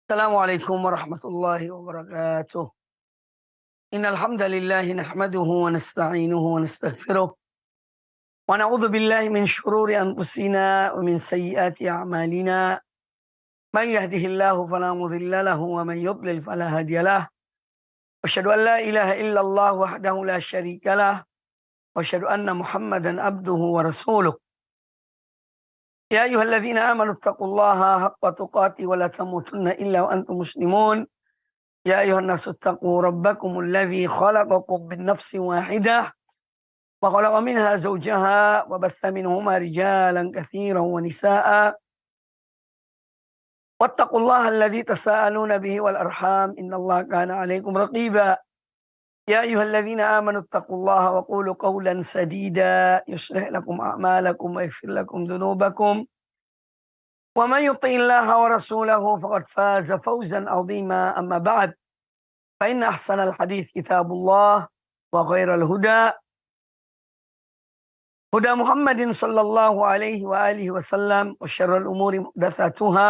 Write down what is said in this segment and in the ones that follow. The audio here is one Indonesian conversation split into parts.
Assalamualaikum warahmatullahi wabarakatuh. Innal hamdalillah nahmaduhu wa nasta'inuhu wa nastaghfiruh wa na'udzu billahi min shururi anfusina wa min sayyiati a'malina. Man yahdihillahu fala mudilla lahu wa man yudlil fala hadiyalah. Asyhadu an la ilaha illallah wahdahu la syarika lah wa asyhadu anna Muhammadan abduhu wa rasuluh. Ya ayyuhalladzina amanu taqullaha haqqa tuqatih wa la tamutunna illa wa antum muslimun. يا أيها الناس اتقوا ربكم الذي خلقكم من نفس واحدة وخلق منها زوجها وبث منهما رجالا كثيرا ونساء واتقوا الله الذي تساءلون به والأرحام إن الله كان عليكم رقيبا يا أيها الذين آمنوا اتقوا الله وقولوا قولا سديدا يصلح لكم أعمالكم ويغفر لكم ذنوبكم ومن يطع الله ورسوله فقد فاز فوزا عظيما أما بعد فإن أحسن الحديث كتاب الله وخير الهدى هدى محمد صلى الله عليه وآله وسلم وشر الأمور محدثاتها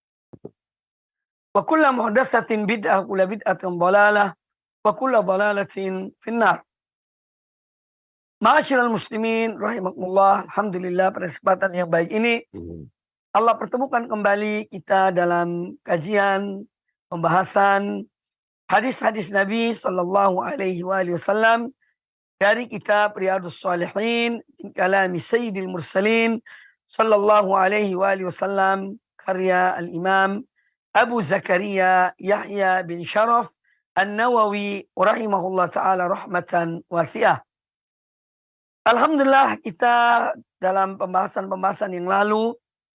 وكل محدثة بدعة وكل بدعة ضلالة وكل ضلالة في النار. Ma'asyiral muslimin rahimakumullah. Alhamdulillah pada kesempatan yang baik ini Allah pertemukan kembali kita dalam kajian pembahasan hadis-hadis Nabi Sallallahu Alaihi Wasallam dari kitab Riyadhus Shalihin min kalami Sayyidil Mursalin Sallallahu Alaihi Wasallam karya Al-Imam Abu Zakaria Yahya bin Sharaf An-Nawawi rahimahullah ta'ala rahmatan wasi'ah. Alhamdulillah kita dalam pembahasan-pembahasan yang lalu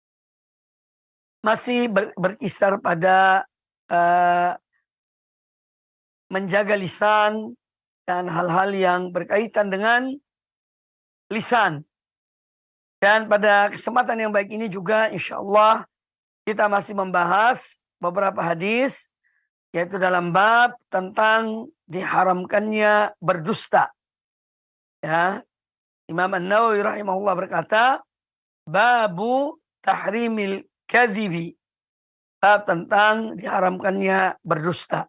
masih berkisar pada menjaga lisan dan hal-hal yang berkaitan dengan lisan. Dan pada kesempatan yang baik ini juga insya Allah kita masih membahas beberapa hadis, yaitu dalam bab tentang diharamkannya berdusta. Ya, Imam An-Nawawi rahimahullah berkata, babu tahrimil kadhibi, bab tentang diharamkannya berdusta.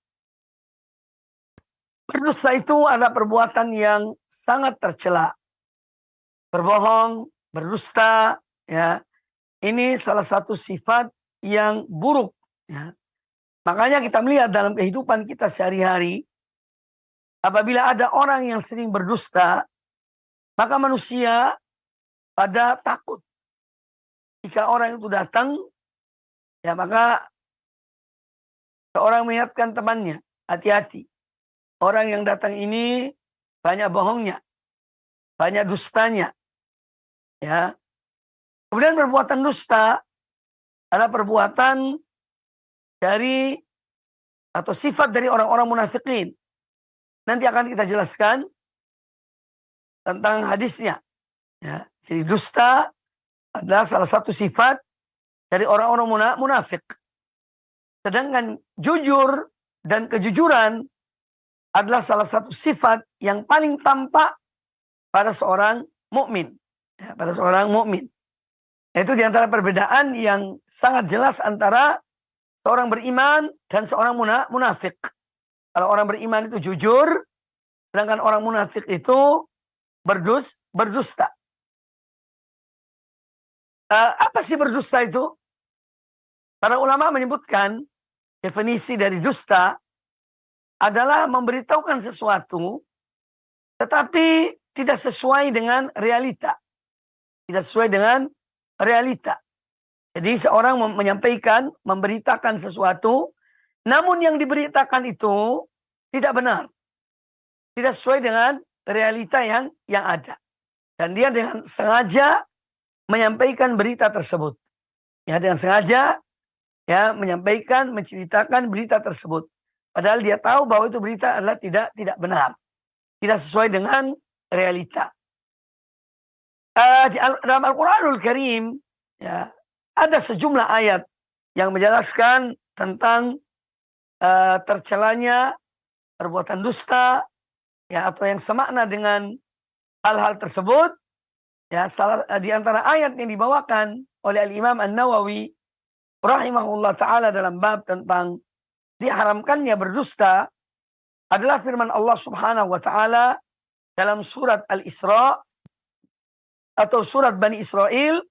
Berdusta itu adalah perbuatan yang sangat tercela. Berbohong, berdusta, ya. Ini salah satu sifat yang buruk, ya. Makanya kita melihat dalam kehidupan kita sehari-hari, apabila ada orang yang sering berdusta, maka manusia pada takut. Jika orang itu datang, ya maka seorang mengingatkan temannya, hati-hati. Orang yang datang ini banyak bohongnya, banyak dustanya. Ya. Kemudian perbuatan dusta adalah perbuatan dari atau sifat dari orang-orang munafikin. Nanti akan kita jelaskan tentang hadisnya. Ya. Jadi dusta adalah salah satu sifat dari orang-orang munafik. Sedangkan jujur dan kejujuran adalah salah satu sifat yang paling tampak pada seorang mukmin, ya, pada seorang mukmin. Itu diantara perbedaan yang sangat jelas antara seorang beriman dan seorang munafik. Kalau orang beriman itu jujur, sedangkan orang munafik itu berdusta. Apa sih berdusta itu? Para ulama menyebutkan definisi dari dusta adalah memberitahukan sesuatu tetapi tidak sesuai dengan realita. Tidak sesuai dengan realita. Jadi seorang menyampaikan, memberitakan sesuatu, namun yang diberitakan itu tidak benar. Tidak sesuai dengan realita yang ada. Dan dia dengan sengaja menyampaikan berita tersebut. Ya, dengan sengaja ya menyampaikan, menceritakan berita tersebut. Padahal dia tahu bahwa itu berita adalah tidak benar. Tidak sesuai dengan realita. Dalam Al-Quranul Karim ya, ada sejumlah ayat yang menjelaskan tentang tercelanya perbuatan dusta ya, atau yang semakna dengan hal-hal tersebut. Ya, di antara ayat yang dibawakan oleh Al-Imam An-Nawawi rahimahullah ta'ala dalam bab tentang diharamkannya berdusta adalah firman Allah subhanahu wa ta'ala dalam surat Al-Isra atau surat Bani Israel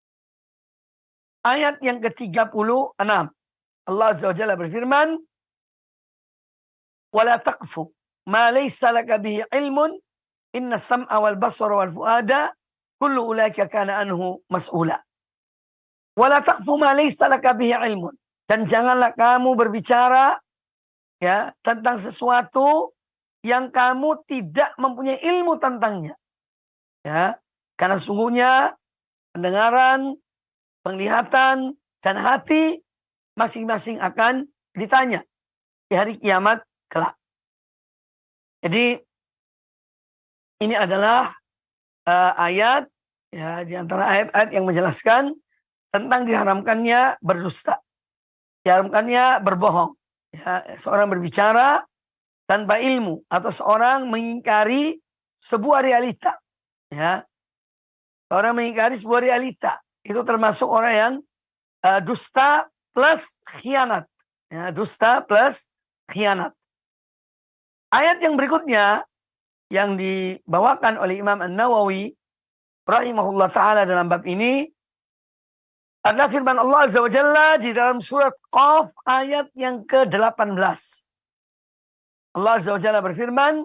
ayat yang ke-36. Allah Azza wa Jalla berfirman, "Wala taqfu ma laysa laka bihi ilmun, inna sam'a wal basara wal fuada kullu ulaika kana anhu mas'ula." Wala taqfu ma laysa laka bihi ilmun. Dan janganlah kamu berbicara ya tentang sesuatu yang kamu tidak mempunyai ilmu tentangnya. Ya, karena sungguhnya pendengaran, penglihatan, dan hati masing-masing akan ditanya di hari kiamat kelak. Jadi ini adalah ayat ya di antara ayat-ayat yang menjelaskan tentang diharamkannya berdusta, diharamkannya berbohong. Ya, seorang berbicara tanpa ilmu atau seorang mengingkari sebuah realita. Ya, orang mengingkari sebuah realita itu termasuk orang yang dusta plus khianat. Ya, dusta plus khianat. Ayat yang berikutnya yang dibawakan oleh Imam An-Nawawi rahimahullah ta'ala dalam bab ini adalah firman Allah Azza wa Jalla di dalam surat Qaf ayat yang ke-18. Allah Azza wa Jalla berfirman,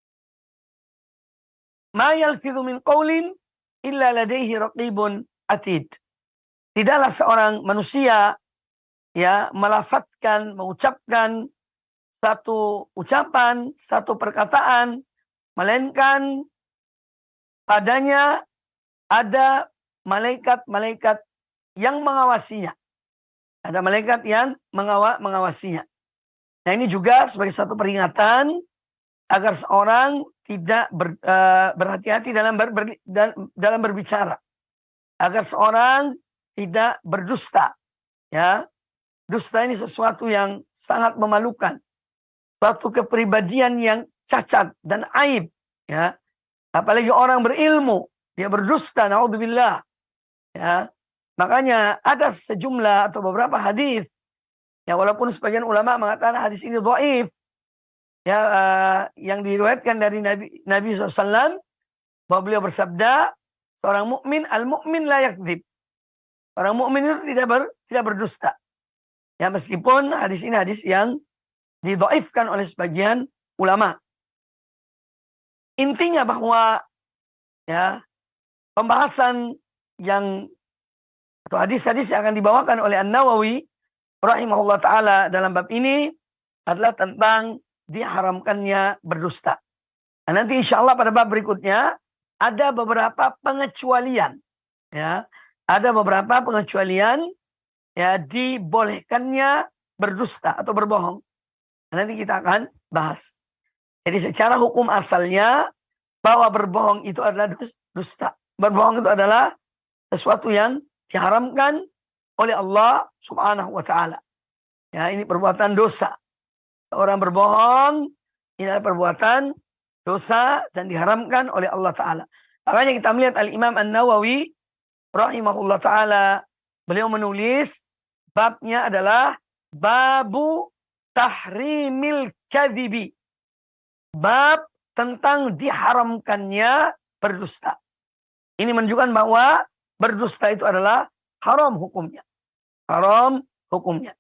"Ma yalfidhu min qawlin illa ladaihi raqibun atid." Tidaklah seorang manusia ya melafadzkan, mengucapkan satu ucapan, satu perkataan, melainkan padanya ada malaikat-malaikat yang mengawasinya. Ada malaikat yang mengawasinya. Nah, ini juga sebagai satu peringatan agar seorang tidak berhati-hati dalam berbicara. Agar seorang tidak berdusta. Ya, dusta ini sesuatu yang sangat memalukan. Suatu kepribadian yang cacat dan aib. Ya, apalagi orang berilmu dia berdusta, naudzubillah. Ya, makanya ada sejumlah atau beberapa hadis. Ya, walaupun sebagian ulama mengatakan hadis ini dhaif. Ya, yang diriwayatkan dari Nabi SAW bahwa beliau bersabda, seorang mukmin al-mukmin la yakdzib. Orang mukmin itu tidak berdusta. Ya, meskipun hadis ini hadis yang didhaifkan oleh sebagian ulama. Intinya bahwa ya pembahasan yang atau hadis-hadis yang akan dibawakan oleh An-Nawawi rahimahullah ta'ala dalam bab ini adalah tentang diharamkannya berdusta. Nah, nanti insya Allah pada bab berikutnya ada beberapa pengecualian. Ya, ada beberapa pengecualian ya dibolehkannya berdusta atau berbohong. Nah, nanti kita akan bahas. Jadi secara hukum asalnya bahwa berbohong itu adalah dusta. Berbohong itu adalah sesuatu yang diharamkan oleh Allah subhanahu wa ta'ala. Ya, ini perbuatan dosa. Orang berbohong ini adalah perbuatan dosa dan diharamkan oleh Allah ta'ala. Makanya kita melihat Al-Imam An-Nawawi rahimahullah ta'ala, beliau menulis babnya adalah babu tahrimil kadhibi. Bab tentang diharamkannya berdusta. Ini menunjukkan bahwa berdusta itu adalah haram hukumnya. Haram hukumnya.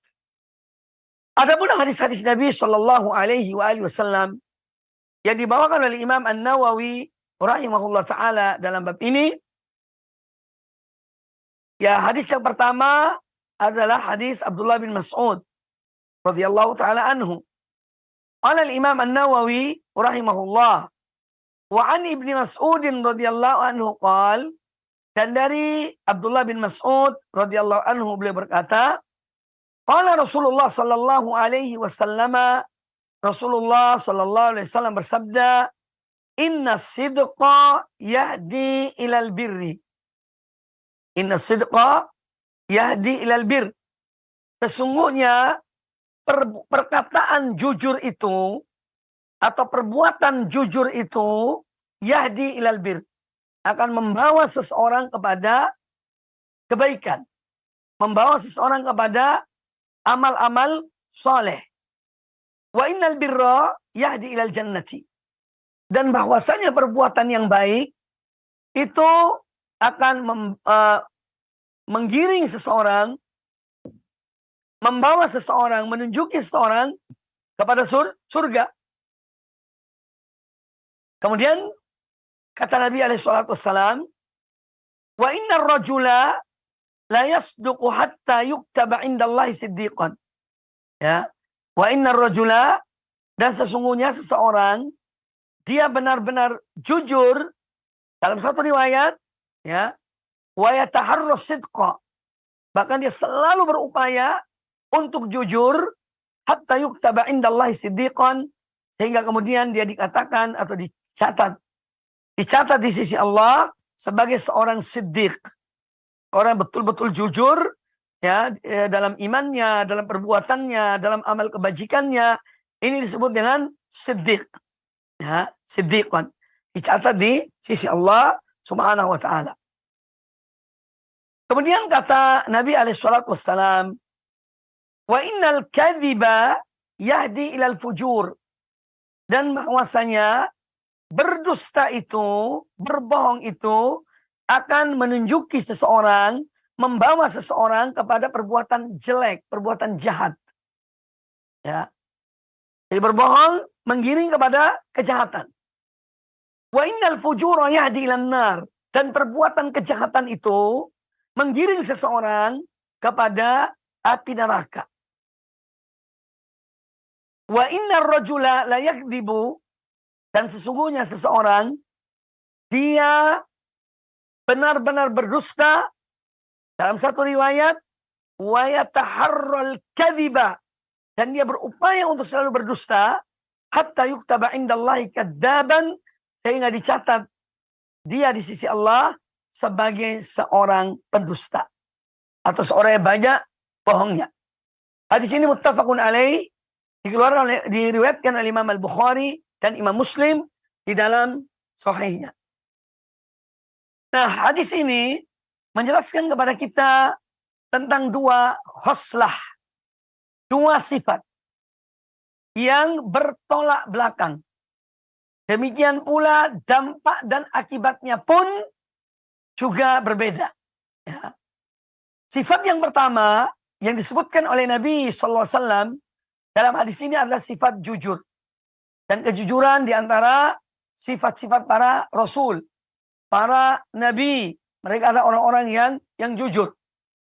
Adapun hadis-hadis Nabi Shallallahu Alaihi Wasallam yang dibawakan oleh Imam An-Nawawi rahimahullah ta'ala dalam bab ini, ya hadis yang pertama adalah hadis Abdullah bin Mas'ud radhiyallahu ta'ala anhu. Qala al-Imam An-Nawawi rahimahullah wa an Ibnu Mas'ud radhiyallahu anhu qala, dan dari Abdullah bin Mas'ud radhiyallahu anhu beliau berkata, qala Rasulullah sallallahu alaihi wasallam, Rasulullah sallallahu alaihi wasallam bersabda, inna sidqa yahdi ilal birri. Inna sidqa yahdi ilal bir. Sesungguhnya perkataan jujur itu atau perbuatan jujur itu yahdi ilal bir, akan membawa seseorang kepada kebaikan. membawa seseorang kepada amal-amal soleh. Wa innal birra yahdi ilal jannati. Dan bahwasanya perbuatan yang baik itu akan menggiring seseorang, membawa seseorang, menunjuki seseorang kepada surga. Kemudian kata Nabi SAW, wa innar rajula la yasduqu hatta yuktaba indallahi siddiqan. Ya. Wa innar rajula, dan sesungguhnya seseorang dia benar-benar jujur dalam satu riwayat, ya, wa yataharras sidqa, bahkan dia selalu berupaya untuk jujur, hatta yuktaba indallahi siddiqan, sehingga kemudian dia dikatakan atau dicatat di sisi Allah sebagai seorang siddiq, orang betul-betul jujur, ya, dalam imannya, dalam perbuatannya, dalam amal kebajikannya. Ini disebut dengan siddiq. Ya, siddiqan. Dicatat di sisi Allah Subhanahu wa ta'ala. Kemudian kata Nabi SAW, wa innal kadhiba yahdi ilal fujur. Dan bahwasanya berdusta itu, berbohong itu akan menunjuki seseorang, membawa seseorang kepada perbuatan jelek, perbuatan jahat. Ya. Jadi berbohong menggiring kepada kejahatan. Wa innal fujura yahdi ilan nar. Dan perbuatan kejahatan itu menggiring seseorang kepada api neraka. Wa innar rajula la yakdibu, dan sesungguhnya seseorang dia benar-benar berdusta. Dalam satu riwayat, wa yataharral kadhiba, dan dia berupaya untuk selalu berdusta, hatta yuktaba indallahi kadzaban, sehingga dicatat dia di sisi Allah sebagai seorang pendusta atau seorang yang banyak bohongnya. Hadis ini muttafaqun alaih, dikeluarkan diriwayatkan oleh Imam Al-Bukhari dan Imam Muslim di dalam sahihnya. Nah, hadis ini menjelaskan kepada kita tentang dua khoslah, dua sifat yang bertolak belakang. Demikian pula dampak dan akibatnya pun juga berbeda. Ya. Sifat yang pertama yang disebutkan oleh Nabi SAW dalam hadis ini adalah sifat jujur. Dan kejujuran di antara sifat-sifat para rasul, para nabi. Mereka adalah orang-orang yang jujur.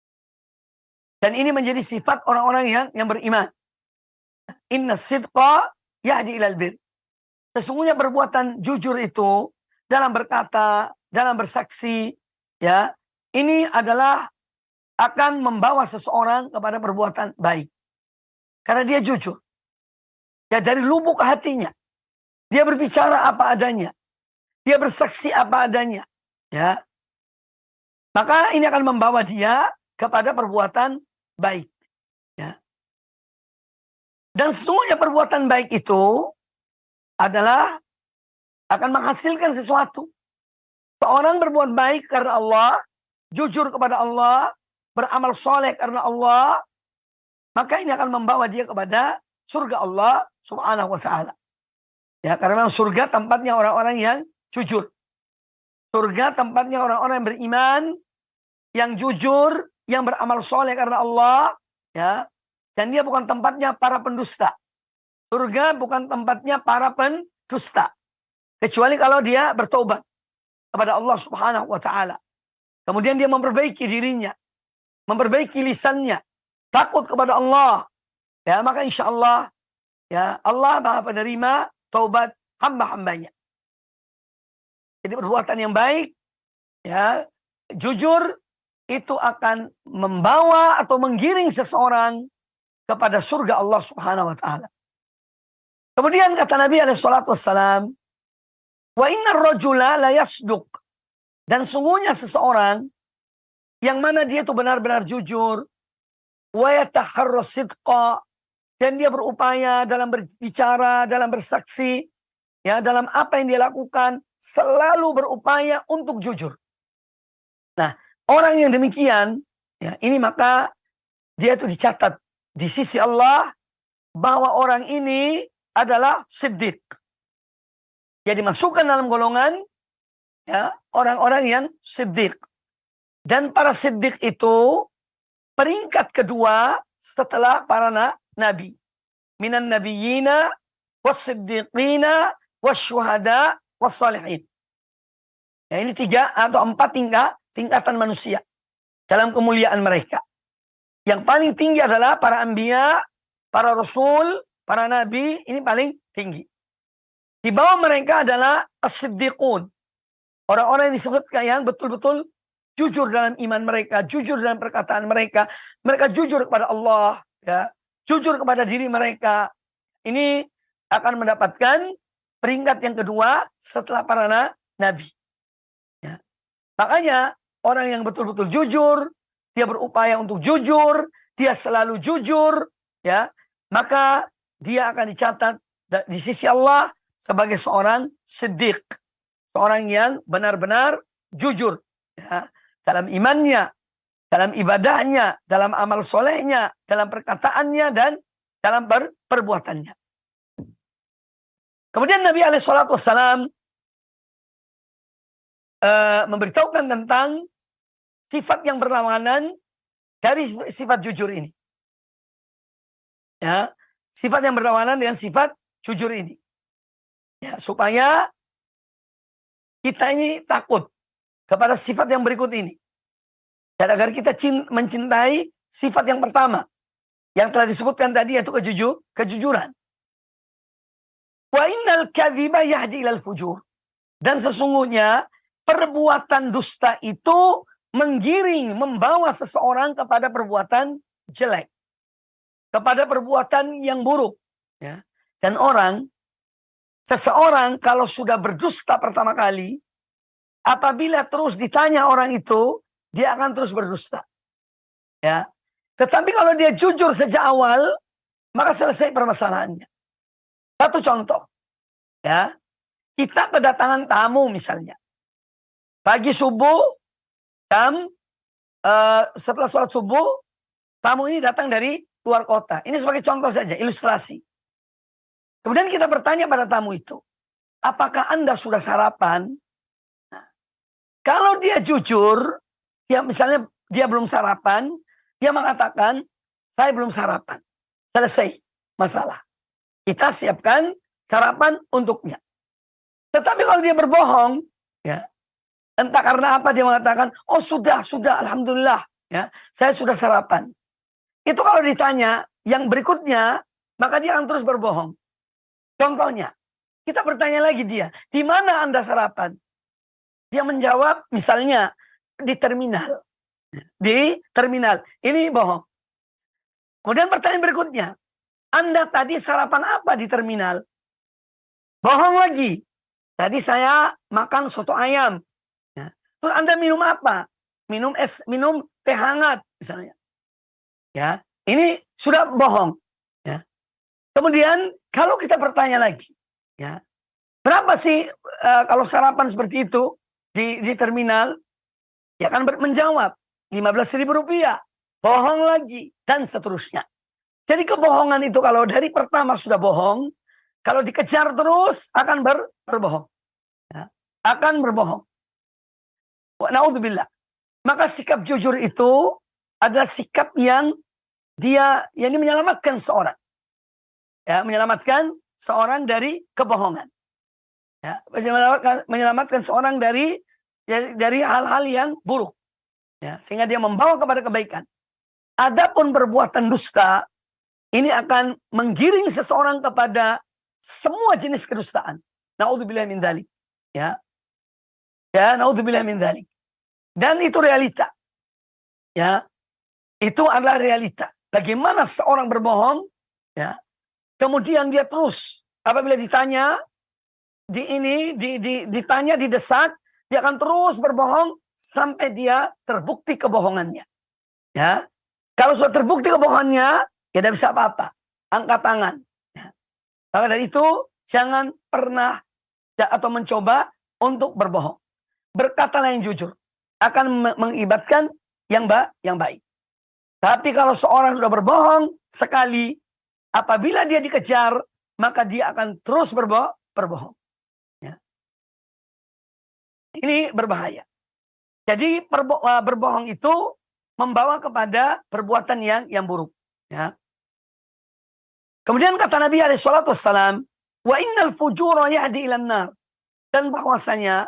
Dan ini menjadi sifat orang-orang yang beriman. Inna sidqa yahdi ilal bir. Sesungguhnya perbuatan jujur itu dalam berkata, dalam bersaksi, ya, ini adalah akan membawa seseorang kepada perbuatan baik. Karena dia jujur. Ya, dari lubuk hatinya. Dia berbicara apa adanya. Dia bersaksi apa adanya. Ya. Maka ini akan membawa dia kepada perbuatan baik. Ya. Dan sesungguhnya perbuatan baik itu adalah akan menghasilkan sesuatu. Seorang berbuat baik karena Allah, jujur kepada Allah, beramal soleh karena Allah, maka ini akan membawa dia kepada surga Allah Subhanahu wa ta'ala. Ya, karena memang surga tempatnya orang-orang yang jujur. Surga tempatnya orang-orang yang beriman, yang jujur, yang beramal soleh karena Allah, ya. Dan dia bukan tempatnya para pendusta. Surga bukan tempatnya para pendusta. Kecuali kalau dia bertobat kepada Allah Subhanahu wa ta'ala. Kemudian dia memperbaiki dirinya, memperbaiki lisannya, takut kepada Allah. Ya, maka insya Allah, ya, Allah Maha penerima taubat hamba-hambanya. Jadi perbuatan yang baik, ya, jujur, itu akan membawa atau menggiring seseorang kepada surga Allah Subhanahu wa ta'ala. Kemudian kata Nabi SAW, wa innar rajula la yasduq, dan sungguhnya seseorang yang mana dia itu benar-benar jujur, wa yataharras sidqa, dan dia berupaya dalam berbicara, dalam bersaksi, ya, dalam apa yang dia lakukan, selalu berupaya untuk jujur. Nah, orang yang demikian, Ya, ini maka dia itu dicatat di sisi Allah bahwa orang ini adalah siddiq. Jadi masukkan dalam golongan ya orang-orang yang siddiq. Dan para siddiq itu peringkat kedua setelah para nabi. Minan nabiyina was-siddiqina was-syuhada was-salihin. Ya, ini 3 atau 4 tingkatan manusia dalam kemuliaan mereka. Yang paling tinggi adalah para anbiya, para rasul, para nabi, ini paling tinggi. Di bawah mereka adalah as-siddiqun. Orang-orang yang disebutkan yang betul-betul jujur dalam iman mereka, jujur dalam perkataan mereka. Mereka jujur kepada Allah, ya, jujur kepada diri mereka. Ini akan mendapatkan peringkat yang kedua setelah para nabi. Ya. Makanya orang yang betul-betul jujur, dia berupaya untuk jujur, dia selalu jujur, ya, maka dia akan dicatat di sisi Allah sebagai seorang siddiq, seorang yang benar-benar jujur, ya, dalam imannya, dalam ibadahnya, dalam amal solehnya, dalam perkataannya dan dalam perbuatannya. Kemudian Nabi SAW memberitahukan tentang sifat yang berlawanan dari sifat jujur ini. Ya, sifat yang berlawanan dengan sifat jujur ini. Ya, supaya kita ini takut kepada sifat yang berikut ini. Dan agar kita mencintai sifat yang pertama yang telah disebutkan tadi, yaitu kejujuran. Wa innal kadhiba yahdi ilal fujur. Dan sesungguhnya perbuatan dusta itu menggiring, membawa seseorang kepada perbuatan jelek, kepada perbuatan yang buruk. Ya. Dan seseorang kalau sudah berdusta pertama kali, apabila terus ditanya orang itu, dia akan terus berdusta. Ya. Tetapi kalau dia jujur sejak awal, maka selesai permasalahannya. Satu contoh, ya, kita kedatangan tamu misalnya, pagi subuh, setelah sholat subuh, tamu ini datang dari luar kota. Ini sebagai contoh saja, ilustrasi. Kemudian kita bertanya pada tamu itu, apakah Anda sudah sarapan? Nah, kalau dia jujur, ya misalnya dia belum sarapan, dia mengatakan, saya belum sarapan. Selesai masalah. Kita siapkan sarapan untuknya. Tetapi kalau dia berbohong, ya, entah karena apa dia mengatakan, oh sudah, alhamdulillah, ya, saya sudah sarapan. Itu kalau ditanya yang berikutnya, maka dia akan terus berbohong. Contohnya, kita bertanya lagi dia, di mana Anda sarapan? Dia menjawab, misalnya di terminal. Di terminal, ini bohong. Kemudian pertanyaan berikutnya, Anda tadi sarapan apa di terminal? Bohong lagi. Tadi saya makan soto ayam. Terus Anda minum apa? Minum teh hangat misalnya. Ya, ini sudah bohong. Ya. Kemudian kalau kita bertanya lagi, ya, berapa sih kalau sarapan seperti itu di terminal? Ya kan menjawab 15.000 rupiah. Bohong lagi dan seterusnya. Jadi kebohongan itu kalau dari pertama sudah bohong, kalau dikejar terus akan berbohong. Ya, akan berbohong. Na'udzubillah. Maka sikap jujur itu adalah sikap yang ini menyelamatkan seorang. Ya, menyelamatkan seorang dari kebohongan. Ya, menyelamatkan seorang dari hal-hal yang buruk. Ya, sehingga dia membawa kepada kebaikan. Adapun perbuatan dusta, ini akan menggiring seseorang kepada semua jenis kedustaan. Na'udzubillah min dzalik. Ya. Ya, naudzubillah min dzalik. Dan itu realita. Ya. Itu adalah realita. Bagaimana seorang berbohong, ya. Kemudian dia terus apabila ditanya ditanya, didesak, dia akan terus berbohong sampai dia terbukti kebohongannya. Ya. Kalau sudah terbukti kebohongannya, ya tidak bisa apa-apa. Angkat tangan. Ya. Maka dari itu jangan pernah atau mencoba untuk berbohong. Berkatalah yang jujur. Akan mengibatkan yang baik. Tapi kalau seorang sudah berbohong sekali, apabila dia dikejar, maka dia akan terus berbohong. Ya. Ini berbahaya. Jadi berbohong itu membawa kepada perbuatan yang buruk. Ya. Kemudian kata Nabi SAW, wa innal fujura yahdi ilan nar. Dan bahwasanya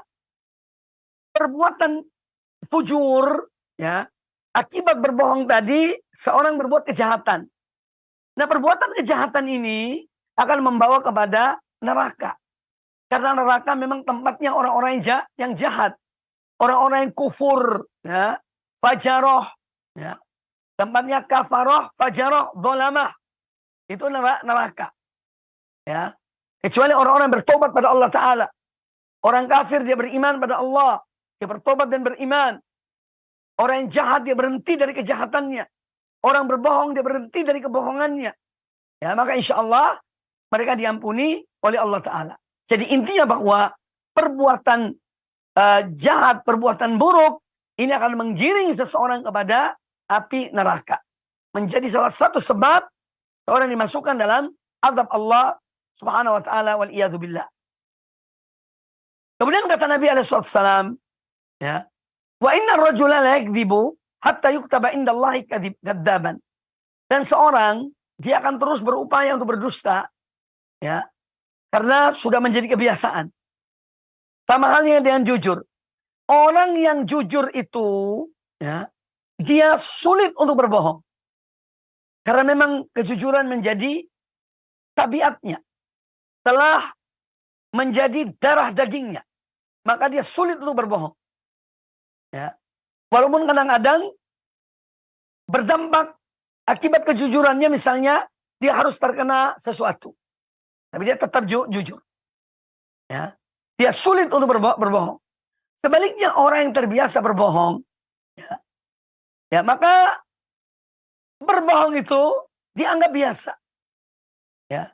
perbuatan fujur, ya, akibat berbohong tadi, seorang berbuat kejahatan. Nah, perbuatan kejahatan ini akan membawa kepada neraka. Karena neraka memang tempatnya orang-orang yang jahat. Orang-orang yang kufur, ya, fajaroh, ya. Tempatnya kafaroh, fajaroh, dolamah. Itu neraka. Ya. Kecuali orang-orang bertobat pada Allah Ta'ala. Orang kafir dia beriman pada Allah. Dia bertobat dan beriman. Orang yang jahat dia berhenti dari kejahatannya. Orang berbohong dia berhenti dari kebohongannya. Ya, maka insya Allah mereka diampuni oleh Allah Ta'ala. Jadi intinya bahwa perbuatan jahat, perbuatan buruk, ini akan menggiring seseorang kepada api neraka. Menjadi salah satu sebab orang dimasukkan dalam azab Allah Subhanahu wa Ta'ala wal iyadzu billah. Kemudian kata Nabi SAW, ya, wa inna ar-rajula la yakdzibu hatta yuktaba indallahi kadzaban. Dan seorang dia akan terus berupaya untuk berdusta, ya, karena sudah menjadi kebiasaan. Sama halnya dengan jujur. Orang yang jujur itu, ya, dia sulit untuk berbohong. Karena memang kejujuran menjadi tabiatnya. Telah menjadi darah dagingnya. Maka dia sulit untuk berbohong. Ya. Walaupun kadang-kadang berdampak akibat kejujurannya, misalnya dia harus terkena sesuatu. Tapi dia tetap jujur. Ya. Dia sulit untuk berbohong. Sebaliknya orang yang terbiasa berbohong, ya, maka berbohong itu dianggap biasa. Ya.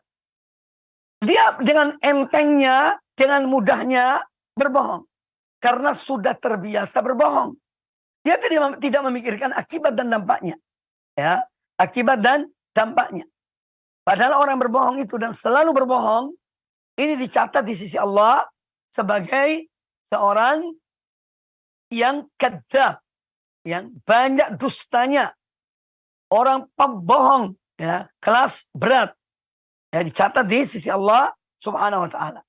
Dia dengan entengnya, dengan mudahnya berbohong. Karena sudah terbiasa berbohong. Dia tidak memikirkan akibat dan dampaknya. Ya, akibat dan dampaknya. Padahal orang berbohong itu dan selalu berbohong, ini dicatat di sisi Allah sebagai seorang yang kadzab, yang banyak dustanya, orang pembohong, ya, kelas berat, ya, dicatat di sisi Allah Subhanahu wa Ta'ala.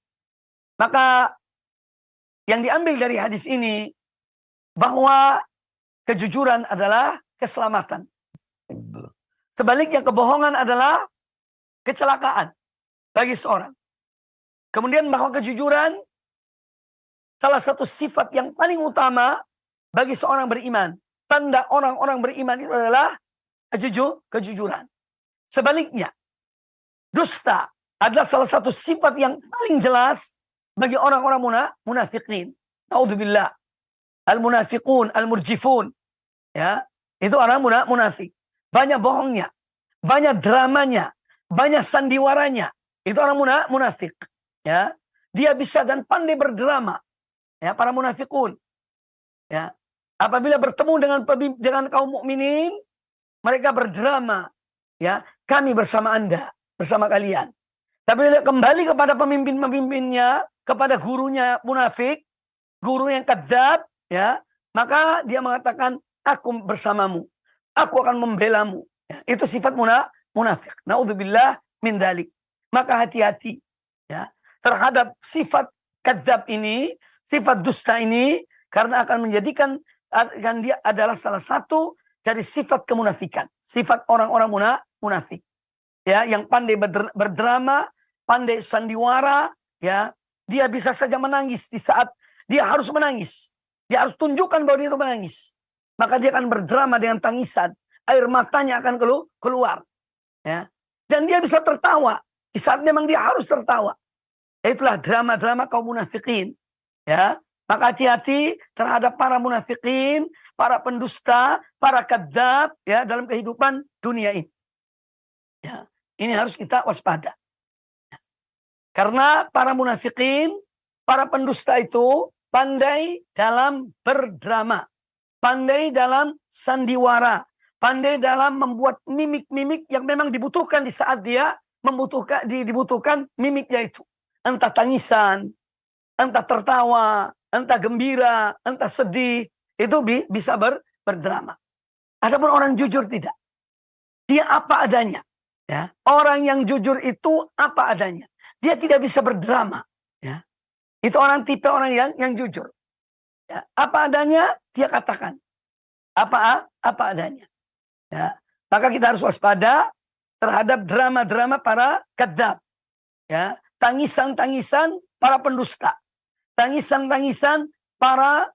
Maka yang diambil dari hadis ini bahwa kejujuran adalah keselamatan. Sebaliknya kebohongan adalah kecelakaan bagi seorang. Kemudian bahwa kejujuran salah satu sifat yang paling utama bagi seorang beriman. Tanda orang-orang beriman itu adalah kejujuran. Sebaliknya, dusta adalah salah satu sifat yang paling jelas bagi orang-orang munafikin. Naudzubillah. Al-munafiqun, al-murjifun. Ya, itu orang munafik. Banyak bohongnya, banyak dramanya, banyak sandiwaranya. Itu orang munafik. Ya, dia bisa dan pandai berdrama. Ya, para munafikun. Ya, apabila bertemu dengan kaum mukminin, mereka berdrama. Ya, kami bersama Anda, bersama kalian. Tapi kembali kepada pemimpin-pemimpinnya, kepada gurunya munafik, guru yang kadzab, ya, maka dia mengatakan, aku bersamamu, aku akan membelamu. Ya, itu sifat munafik. Naudzubillah min dzalik. Maka hati-hati, ya, terhadap sifat kadzab ini, sifat dusta ini, karena akan menjadikan dia adalah salah satu dari sifat kemunafikan, sifat orang-orang munafik, ya, yang pandai berdrama, pandai sandiwara, ya, dia bisa saja menangis di saat dia harus menangis, dia harus tunjukkan bahwa dia itu menangis, maka dia akan berdrama dengan tangisan, air matanya akan keluar, ya, dan dia bisa tertawa di saat memang dia harus tertawa. Itulah drama-drama kaum munafikin. Ya, maka hati-hati terhadap para munafikin, para pendusta, para kadzab, ya, dalam kehidupan dunia ini. Ya, ini harus kita waspada. Karena para munafikin, para pendusta itu pandai dalam berdrama, pandai dalam sandiwara, pandai dalam membuat mimik-mimik yang memang dibutuhkan di saat dia dibutuhkan mimiknya itu. Entah tangisan, entah tertawa, entah gembira, entah sedih, itu bisa berdrama. Adapun orang jujur tidak. Dia apa adanya. Ya. Orang yang jujur itu apa adanya. Dia tidak bisa berdrama. Ya. Itu tipe orang yang jujur. Ya. Apa adanya dia katakan. Apa adanya. Ya. Maka kita harus waspada terhadap drama-drama para kadzab. Ya. Tangisan-tangisan para pendusta. Tangisan-tangisan para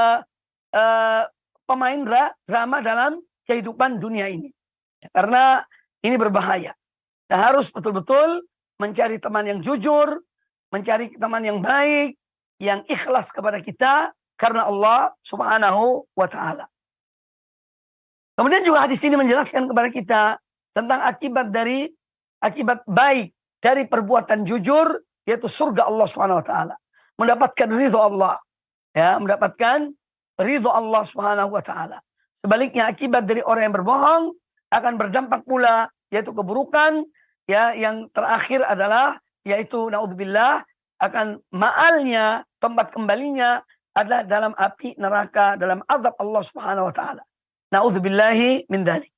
pemain drama dalam kehidupan dunia ini. Ya, karena ini berbahaya. Kita harus betul-betul mencari teman yang jujur, mencari teman yang baik, yang ikhlas kepada kita karena Allah Subhanahu wa Ta'ala. Kemudian juga hadis ini menjelaskan kepada kita tentang akibat baik dari perbuatan jujur, yaitu surga Allah Subhanahu wa Ta'ala. Mendapatkan ridho Allah. Ya, mendapatkan ridho Allah Subhanahu wa Ta'ala. Sebaliknya akibat dari orang yang berbohong akan berdampak pula, yaitu keburukan. Ya, yang terakhir adalah yaitu naudzubillah akan ma'alnya, tempat kembalinya adalah dalam api neraka, dalam azab Allah Subhanahu wa Ta'ala. Naudzubillahi min dzalik.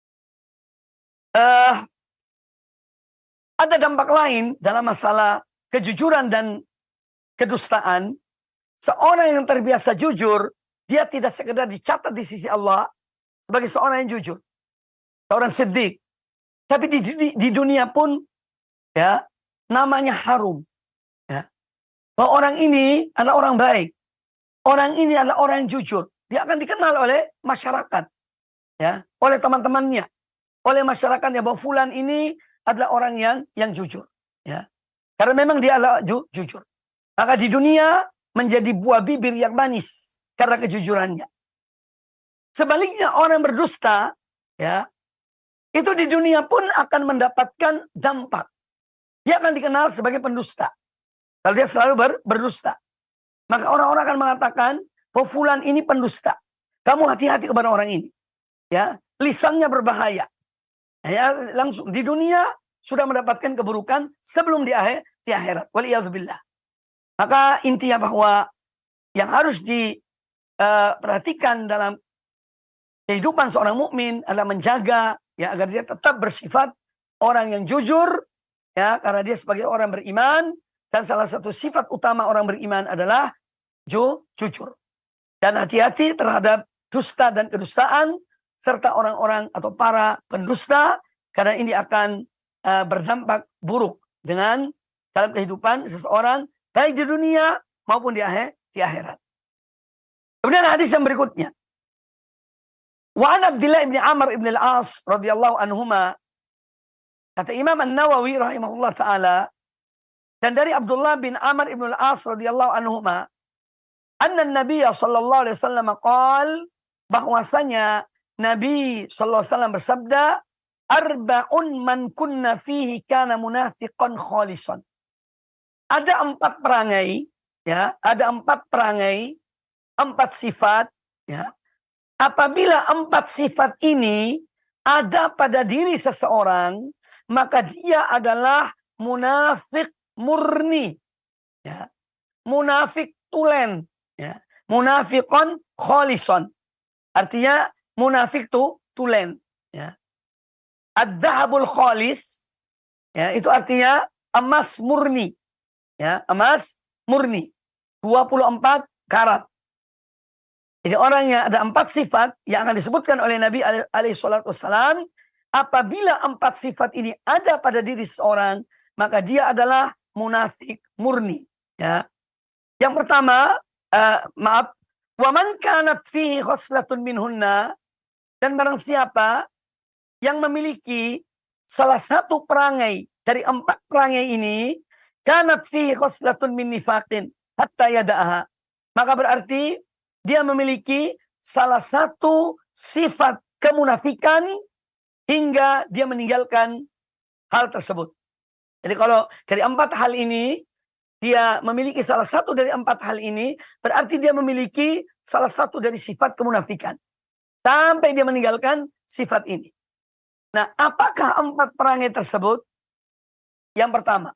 Ada dampak lain dalam masalah kejujuran dan kedustaan. Seorang yang terbiasa jujur, dia tidak sekedar dicatat di sisi Allah sebagai seorang yang jujur, seorang siddiq, tapi di dunia pun ya namanya harum. Ya. Bahwa orang ini adalah orang baik, orang ini adalah orang yang jujur. Dia akan dikenal oleh masyarakat, ya, oleh teman-temannya, oleh masyarakatnya bahwa fulan ini adalah orang yang jujur. Ya. Karena memang dia adalah jujur. Maka di dunia menjadi buah bibir yang manis karena kejujurannya. Sebaliknya orang berdusta, ya, itu di dunia pun akan mendapatkan dampak. Dia akan dikenal sebagai pendusta. Kalau dia selalu berdusta. Maka orang-orang akan mengatakan, bahwa fulan ini pendusta. Kamu hati-hati kepada orang ini. Ya, lisannya berbahaya. Ya, langsung di dunia sudah mendapatkan keburukan sebelum di akhirat. Waliyadzubillah. Maka intinya bahwa yang harus diperhatikan dalam kehidupan seorang mukmin adalah menjaga ya agar dia tetap bersifat orang yang jujur ya karena dia sebagai orang beriman dan salah satu sifat utama orang beriman adalah jujur. Dan hati-hati terhadap dusta dan kedustaan serta orang-orang atau para pendusta karena ini akan berdampak buruk dengan dalam kehidupan seseorang baik di dunia maupun di akhirat. Kemudian hadis yang berikutnya. Wa an Abdullah bin Amr bin al-As radhiyallahu anhuma, kata Imam An-Nawawi rahimahullah taala, dan dari Abdullah bin Amr bin al-As radhiyallahu anhuma, anna Nabi sallallahu alaihi wasallam qaal, bahwasanya Nabi sallallahu alaihi wasallam bersabda, arba'un man kunna fihi kana munafiqan khalisan. Ada 4 perangai, ya, ada 4 perangai, 4 sifat, ya. Apabila 4 sifat ini ada pada diri seseorang, maka dia adalah munafik murni, ya. Munafik tulen, ya. Munafiqon kholison. Artinya munafik itu tulen, ya. Ad-dhahabul kholis, ya, itu artinya emas murni. Ya, emas murni 24 karat. Jadi orang yang ada 4 sifat yang akan disebutkan oleh Nabi alaihi salatu wassalam, apabila 4 sifat ini ada pada diri seorang, maka dia adalah munafik murni, ya. Yang pertama, wa man kanat fihi khoslatun minhunna, dan barang siapa yang memiliki salah satu perangai dari 4 perangai ini, kanat fihi khoslatun min nifaqin hatta yada'aha, maka berarti dia memiliki salah satu sifat kemunafikan hingga dia meninggalkan hal tersebut. Jadi kalau dari 4 hal ini dia memiliki salah satu dari 4 hal ini, berarti dia memiliki salah satu dari sifat kemunafikan sampai dia meninggalkan sifat ini. Nah, apakah 4 perangai tersebut? Yang pertama,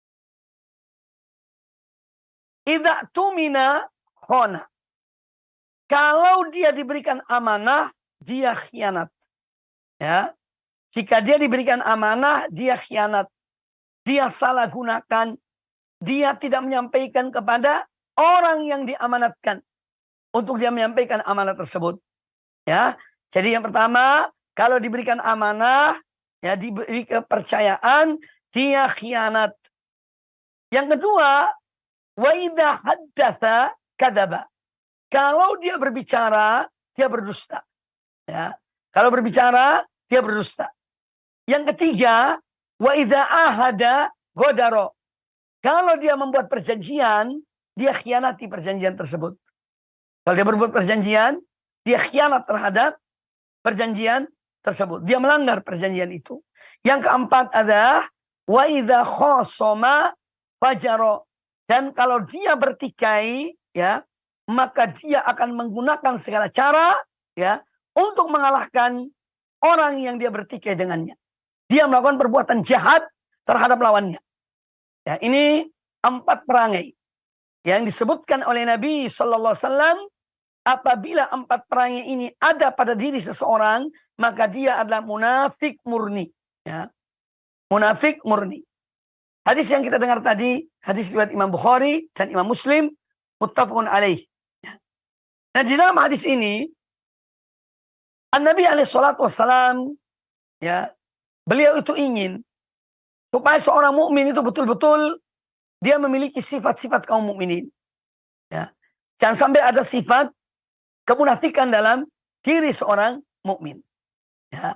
idza tumina khona. Kalau dia diberikan amanah, dia khianat. Ya. Jika dia diberikan amanah, dia khianat. Dia salah gunakan. Dia tidak menyampaikan kepada orang yang diamanatkan untuk dia menyampaikan amanah tersebut. Ya. Jadi yang pertama, kalau diberikan amanah, ya diberi kepercayaan, dia khianat. Yang kedua, wa idza haddatsa kadzaba. Kalau dia berbicara, dia berdusta. Ya. Kalau berbicara, dia berdusta. Yang ketiga, wa idza ahada godaro. Kalau dia membuat perjanjian, dia khianati perjanjian tersebut. Kalau dia berbuat perjanjian, dia khianat terhadap perjanjian tersebut. Dia melanggar perjanjian itu. Yang keempat adalah wa idza khosoma fajaro. Dan kalau dia bertikai, ya, maka dia akan menggunakan segala cara, ya, untuk mengalahkan orang yang dia bertikai dengannya. Dia melakukan perbuatan jahat terhadap lawannya. Ya, ini 4 perangai yang disebutkan oleh Nabi Sallallahu Alaihi Wasallam. Apabila 4 perangai ini ada pada diri seseorang, maka dia adalah munafik murni. Ya. Munafik murni. Hadis yang kita dengar tadi, hadis riwayat Imam Bukhari dan Imam Muslim, muttafaqun alaih. Nah, di dalam hadis ini, An-Nabi alaihi salatu wassalam, ya, beliau itu ingin supaya seorang mukmin itu betul-betul dia memiliki sifat-sifat kaum mukminin. Ya. Jangan sampai ada sifat kemunafikan dalam diri seorang mukmin. Ya.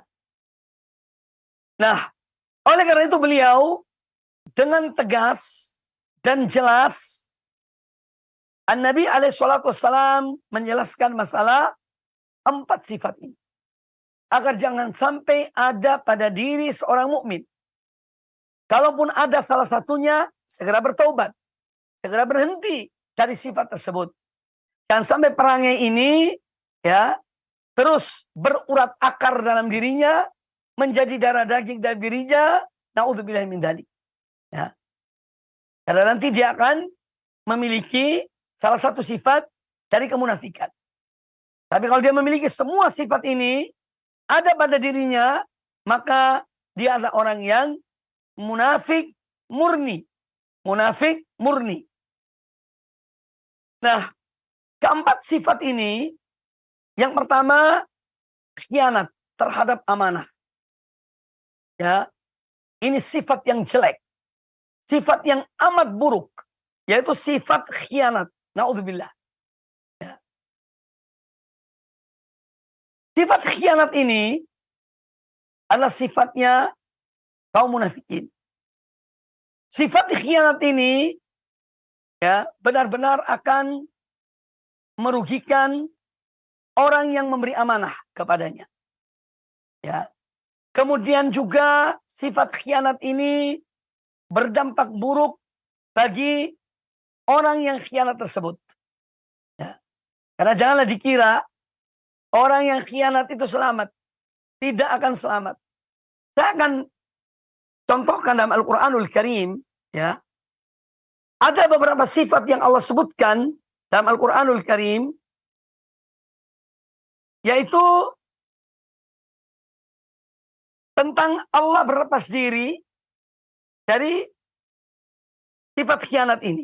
Nah, oleh karena itu beliau dengan tegas dan jelas An-Nabi alaihi salatu wassalam menjelaskan masalah 4 sifat ini. Agar jangan sampai ada pada diri seorang mukmin. Kalaupun ada salah satunya, segera bertobat. Segera berhenti dari sifat tersebut. Jangan sampai perangai ini, ya, terus berurat akar dalam dirinya, menjadi darah daging dalam dirinya, naudzubillah min dzalik. Ya. Karena nanti dia akan memiliki salah satu sifat dari kemunafikan. Tapi kalau dia memiliki semua sifat ini ada pada dirinya, maka dia adalah orang yang munafik murni. Munafik murni. Nah, keempat sifat ini, yang pertama, khianat terhadap amanah. Ya, ini sifat yang jelek. Sifat yang amat buruk. Yaitu sifat khianat. Na'udzubillah. Ya. Sifat khianat ini adalah sifatnya kaum munafikin. Sifat khianat ini, ya, benar-benar akan merugikan orang yang memberi amanah kepadanya. Ya. Kemudian juga sifat khianat ini berdampak buruk bagi orang yang khianat tersebut. Ya. Karena janganlah dikira orang yang khianat itu selamat. Tidak akan selamat. Saya akan contohkan dalam Al-Quranul Karim, ya, ada beberapa sifat yang Allah sebutkan dalam Al-Quranul Karim, yaitu tentang Allah berlepas diri dari sifat khianat ini.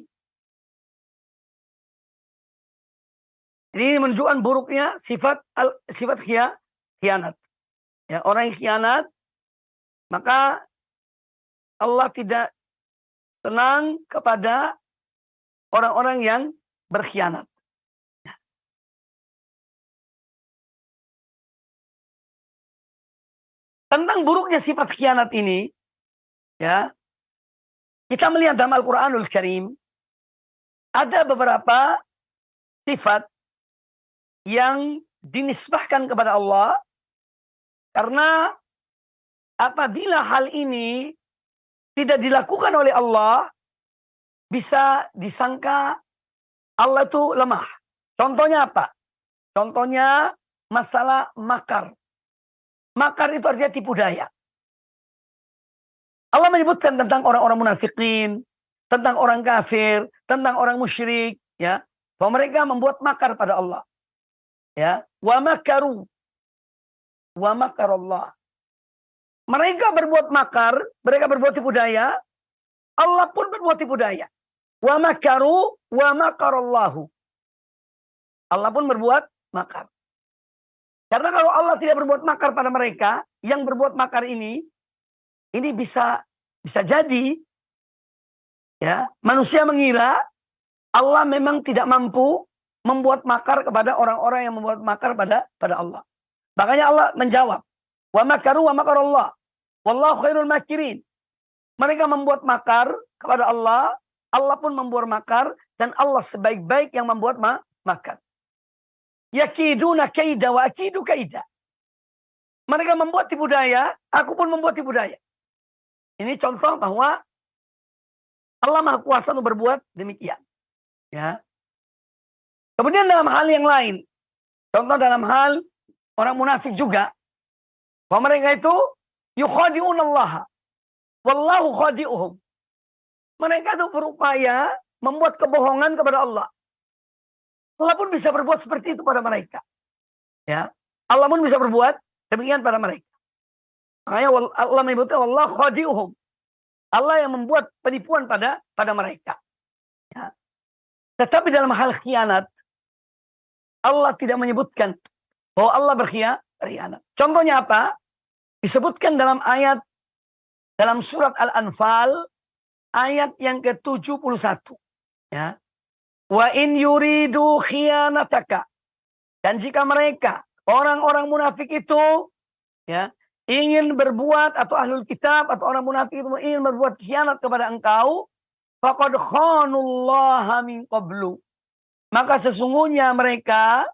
Ini menunjukkan buruknya sifat khianat. Ya, orang yang khianat, maka Allah tidak senang kepada orang-orang yang berkhianat. Tentang buruknya sifat khianat ini, ya, kita melihat dalam Al-Quranul Karim, ada beberapa sifat yang dinisbahkan kepada Allah, karena apabila hal ini tidak dilakukan oleh Allah, bisa disangka Allah itu lemah. Contohnya apa? Contohnya masalah makar. Makar itu artinya tipu daya. Allah menyebutkan tentang orang-orang munafikin, tentang orang kafir, tentang orang musyrik, ya, bahwa mereka membuat makar pada Allah. Ya, wa makaru wa makarallah. Mereka berbuat makar, mereka berbuat tipu daya, Allah pun berbuat tipu daya. Wa makaru wa makarallahu. Allah pun berbuat makar. Karena kalau Allah tidak berbuat makar pada mereka, yang berbuat makar ini bisa jadi ya, manusia mengira Allah memang tidak mampu membuat makar kepada orang-orang yang membuat makar pada Allah. Makanya Allah menjawab, wa makaru wa makarallah wallahu khairul makirin. Mereka membuat makar kepada Allah, Allah pun membuat makar, dan Allah sebaik-baik yang membuat makar. Yakiduna kaida wa akidu kaida. Mereka membuat tipu daya, aku pun membuat tipu daya. Ini contoh bahwa Allah Maha Kuasa untuk berbuat demikian. Ya. Kemudian dalam hal yang lain, contoh dalam hal orang munafik juga, bahwa mereka itu yukhadi'unallaha wallahu khadi'uhum. Mereka itu berupaya membuat kebohongan kepada Allah. Allah pun bisa berbuat seperti itu pada mereka. Ya, Allah pun bisa berbuat demikian pada mereka. Makanya Allah menyebutkan wallahu khadi'uhum. Allah yang membuat penipuan pada mereka. Ya. Tetapi dalam hal khianat, Allah tidak menyebutkan bahwa Allah berkhianat. Contohnya apa? Disebutkan dalam ayat dalam surat Al-Anfal ayat yang ke-71. Ya. Wa in yuridu khianataka. Dan jika mereka orang-orang munafik itu ya ingin berbuat, atau ahlul kitab atau orang munafik itu ingin berbuat khianat kepada engkau, faqad khanullaha min qablu. Maka sesungguhnya mereka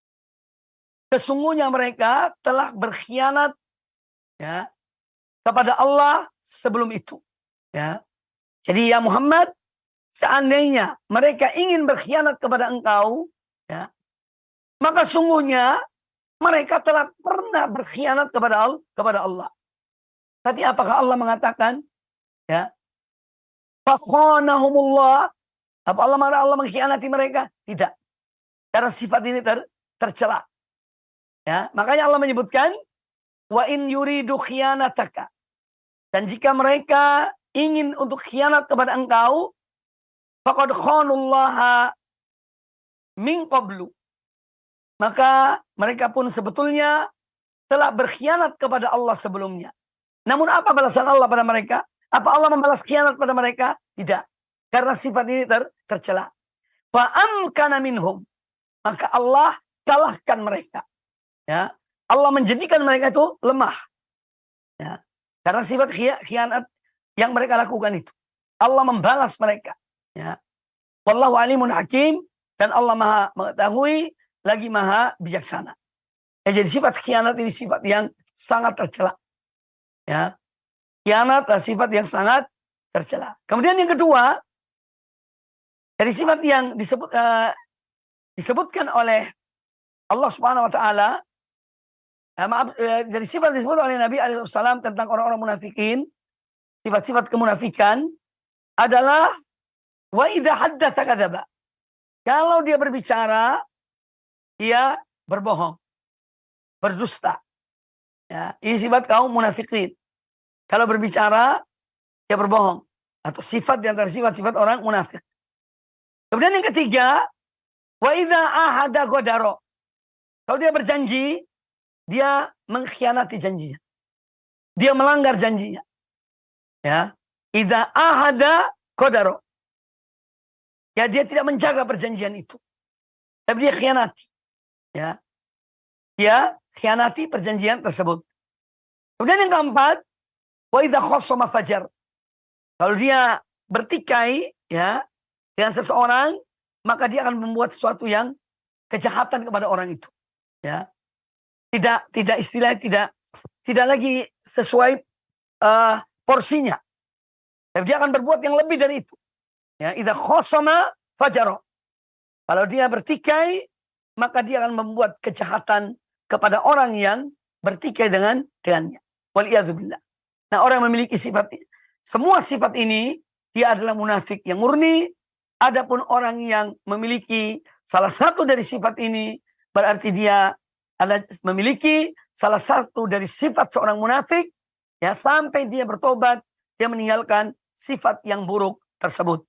telah berkhianat ya kepada Allah sebelum itu. Ya. Jadi ya Muhammad, seandainya mereka ingin berkhianat kepada engkau, ya, maka sungguhnya mereka telah pernah berkhianat kepada Allah. Tapi apakah Allah mengatakan, ya, fakhanahumullah? Apa Allah mengkhianati mereka? Tidak. Karena sifat ini tercela. Ya, makanya Allah menyebutkan, wa in yuridu khianataka. Dan jika mereka ingin untuk khianat kepada engkau, faqad khanullaha min qablu. Maka mereka pun sebetulnya telah berkhianat kepada Allah sebelumnya. Namun apa balasan Allah pada mereka? Apa Allah membalas khianat pada mereka? Tidak. Karena sifat ini tercela. Fa'amkana minhum. Maka Allah kalahkan mereka. Ya. Allah menjadikan mereka itu lemah. Ya. Karena sifat khianat yang mereka lakukan itu. Allah membalas mereka. Ya. Wallahu alimun hakim. Dan Allah maha mengetahui, lagi maha bijaksana. Ya, jadi sifat khianat ini sifat yang sangat tercela. Ya. Khianat adalah sifat yang sangat tercela. Kemudian yang kedua, dari sifat yang disebutkan oleh Allah Subhanahu wa taala, dari sifat disebut oleh Nabi SAW tentang orang-orang munafikin, sifat-sifat kemunafikan adalah wa idza haddatsa kadzaba. Kalau dia berbicara, dia berbohong, berdusta. Ya, ini sifat kaum munafikin. Kalau berbicara, dia berbohong. Atau sifat di antara sifat-sifat orang munafik. Kemudian yang ketiga, wa idza ahada ghadara. Kalau dia berjanji, dia mengkhianati janjinya. Dia melanggar janjinya. Ya, idza ahada ghadara. Ya, dia tidak menjaga perjanjian itu. Tapi dia khianati. Ya. Dia khianati perjanjian tersebut. Kemudian yang keempat, wa idza khasama fajar. Kalau dia bertikai ya dengan seseorang, maka dia akan membuat sesuatu yang kejahatan kepada orang itu. Ya. Tidak istilahnya tidak lagi sesuai porsinya. Tapi dia akan berbuat yang lebih dari itu. Ya, idza khasama fajara. Kalau dia bertikai, maka dia akan membuat kejahatan kepada orang yang bertikai dengannya. Waliyadzubillah. Nah, orang yang memiliki semua sifat ini, dia adalah munafik yang murni. Adapun orang yang memiliki salah satu dari sifat ini, berarti dia memiliki salah satu dari sifat seorang munafik, ya, sampai dia bertobat, dia meninggalkan sifat yang buruk tersebut.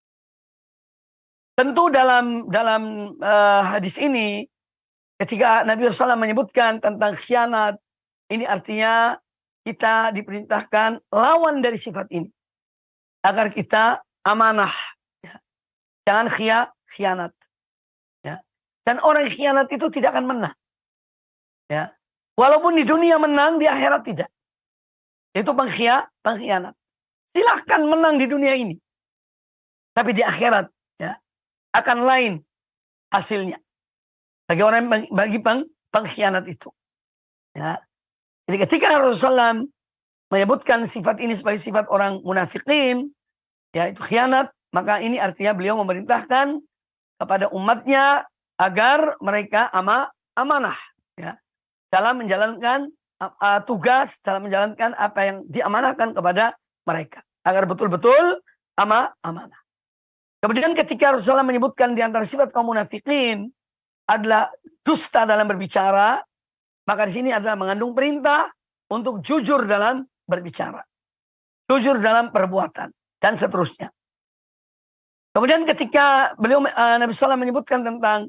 Tentu dalam hadis ini, ketika Nabi SAW menyebutkan tentang khianat, ini artinya kita diperintahkan lawan dari sifat ini, agar kita amanah, ya. Jangan khianat, ya. Dan orang khianat itu tidak akan menang, ya. Walaupun di dunia menang, di akhirat tidak. Itu pengkhianat. Silahkan menang di dunia ini, tapi di akhirat, ya, akan lain hasilnya bagi orang bagi pengkhianat itu, ya. Jadi ketika Rasulullah menyebutkan sifat ini sebagai sifat orang munafikin, yaitu khianat, maka ini artinya beliau memerintahkan kepada umatnya agar mereka amanah, ya, dalam menjalankan tugas, dalam menjalankan apa yang diamanahkan kepada mereka, agar betul-betul amanah. Kemudian ketika Rasulullah menyebutkan di antara sifat kaum munafikin adalah dusta dalam berbicara, maka di sini adalah mengandung perintah untuk jujur dalam berbicara, jujur dalam perbuatan, dan seterusnya. Kemudian ketika Nabi SAW menyebutkan tentang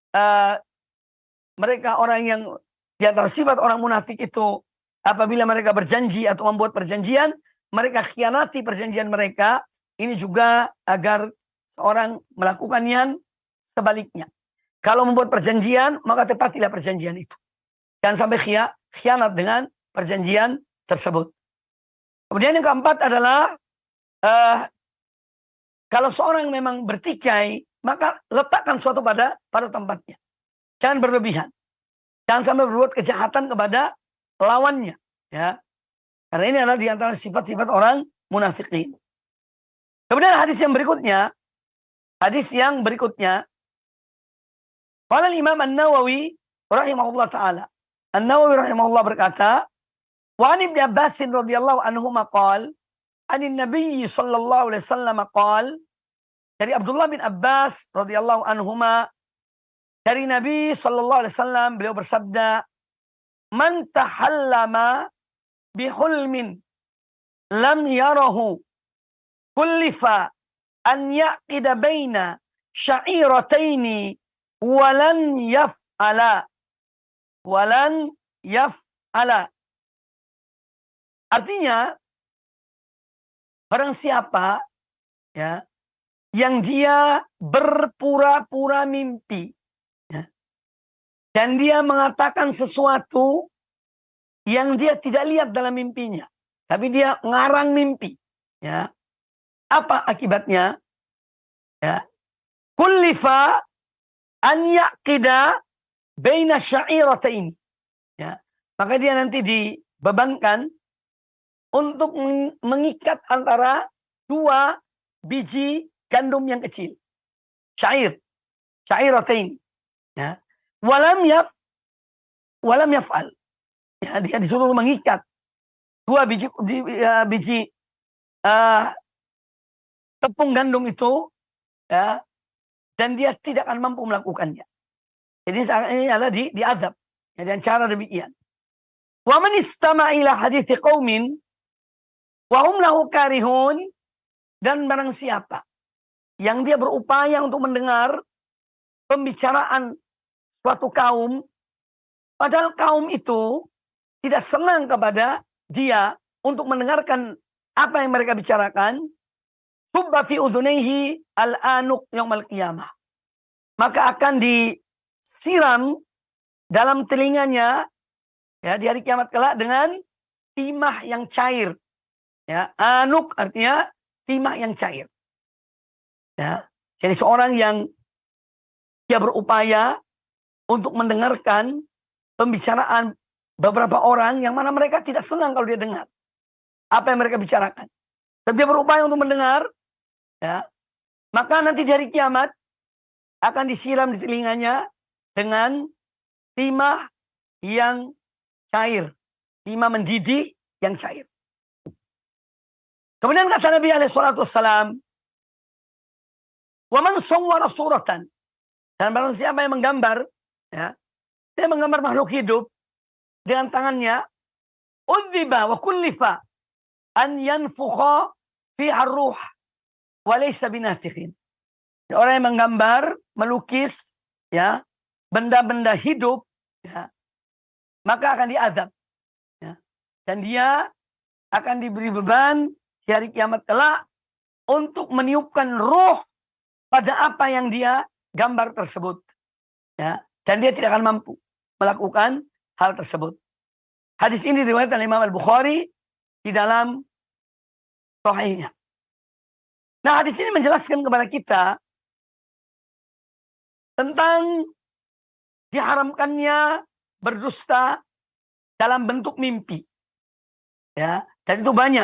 mereka orang yang di antara sifat orang munafik itu, apabila mereka berjanji atau membuat perjanjian, mereka khianati perjanjian mereka. Ini juga agar seorang melakukan yang sebaliknya. Kalau membuat perjanjian, maka tepatilah perjanjian itu. Jangan sampai khianat dengan perjanjian tersebut. Kemudian yang keempat adalah kalau seorang memang bertikai, maka letakkan suatu pada tempatnya. Jangan berlebihan. Jangan sampai berbuat kejahatan kepada lawannya, ya. Karena ini adalah di antara sifat-sifat orang munafikin. Kemudian hadis yang berikutnya, qala Imam An-Nawawi rahimahullah taala. An-Nawawi rahimahullah berkata, wa an Ibnu Abbas radhiyallahu anhu maqal, anin Nabi sallallahu alaihi wasallam qal, dari Abdullah bin Abbas radhiyallahu anhuma, dari Nabi sallallahu alaihi wasallam, beliau bersabda, man tahallama bihulmin lam yarahu kullifa an yaqida baina sya'irataini walan yaf'ala. Artinya, barang siapa, ya, yang dia berpura-pura mimpi, ya, dan dia mengatakan sesuatu yang dia tidak lihat dalam mimpinya, tapi dia ngarang mimpi, ya, apa akibatnya? Ya, kullifa an yaqida baina sya'irataini, ya, maka dia nanti dibebankan untuk mengikat antara dua biji gandum yang kecil, sya'iratain, ya, walam yaf'al, ya, dia disuruh mengikat dua biji tepung gandum itu, ya, dan dia tidak akan mampu melakukannya. Jadi ini adalah diazab, ya, dengan cara demikian. Wa man istama'a ila hadithi qaumin wa hum lahu karihun, dan barang siapa yang dia berupaya untuk mendengar pembicaraan suatu kaum, padahal kaum itu tidak senang kepada dia untuk mendengarkan apa yang mereka bicarakan, subba fi udunaihi al-anuq yaumal qiyamah, maka akan disiram dalam telinganya, ya, di hari kiamat kelak dengan timah yang cair, ya. Anuk artinya timah yang cair, ya. Jadi seorang yang dia berupaya untuk mendengarkan pembicaraan beberapa orang yang mana mereka tidak senang kalau dia dengar apa yang mereka bicarakan, tapi dia berupaya untuk mendengar, ya, maka nanti di hari kiamat akan disiram di telinganya dengan timah yang cair. 5 mendidih yang cair. Kemudian kata Nabi alaihi salatu wassalam, "Wa man sawwara suratan." Dan barang siapa yang menggambar, ya, dia menggambar makhluk hidup dengan tangannya, "Udziba wa kullifa an yanfukha fiha ar-ruh wa laysa binafikhin." Orang yang menggambar, melukis, ya, benda-benda hidup, ya, maka akan diazab, ya. Dan dia akan diberi beban di hari kiamat kelak untuk meniupkan roh pada apa yang dia gambar tersebut, ya. Dan dia tidak akan mampu melakukan hal tersebut. Hadis ini diriwayatkan oleh Imam Al-Bukhari di dalam Sahihnya. Nah, hadis ini menjelaskan kepada kita tentang diharamkannya berdusta dalam bentuk mimpi, ya. Dan itu banyak,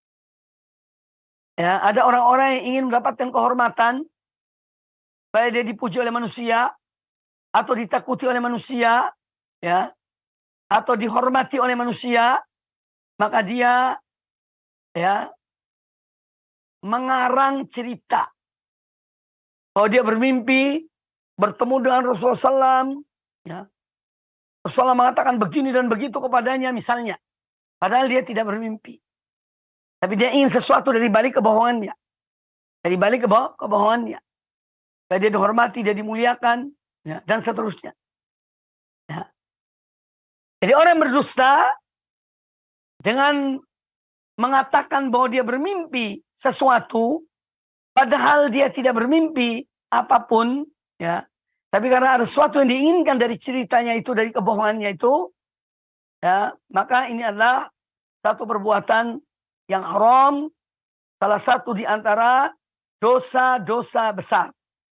ya. Ada orang-orang yang ingin mendapatkan kehormatan, baik dia dipuji oleh manusia atau ditakuti oleh manusia, ya, atau dihormati oleh manusia, maka dia, ya, mengarang cerita bahwa dia bermimpi bertemu dengan Rasulullah SAW, ya. Rasulullah mengatakan begini dan begitu kepadanya misalnya, padahal dia tidak bermimpi, tapi dia ingin sesuatu dari balik kebohongannya, dari balik kebohongannya, supaya dia dihormati, dia dimuliakan, ya, dan seterusnya, ya. Jadi orang yang berdusta dengan mengatakan bahwa dia bermimpi sesuatu, padahal dia tidak bermimpi apapun, ya. Tapi karena ada sesuatu yang diinginkan dari ceritanya itu, dari kebohongannya itu, ya, maka ini adalah satu perbuatan yang haram, salah satu di antara dosa-dosa besar,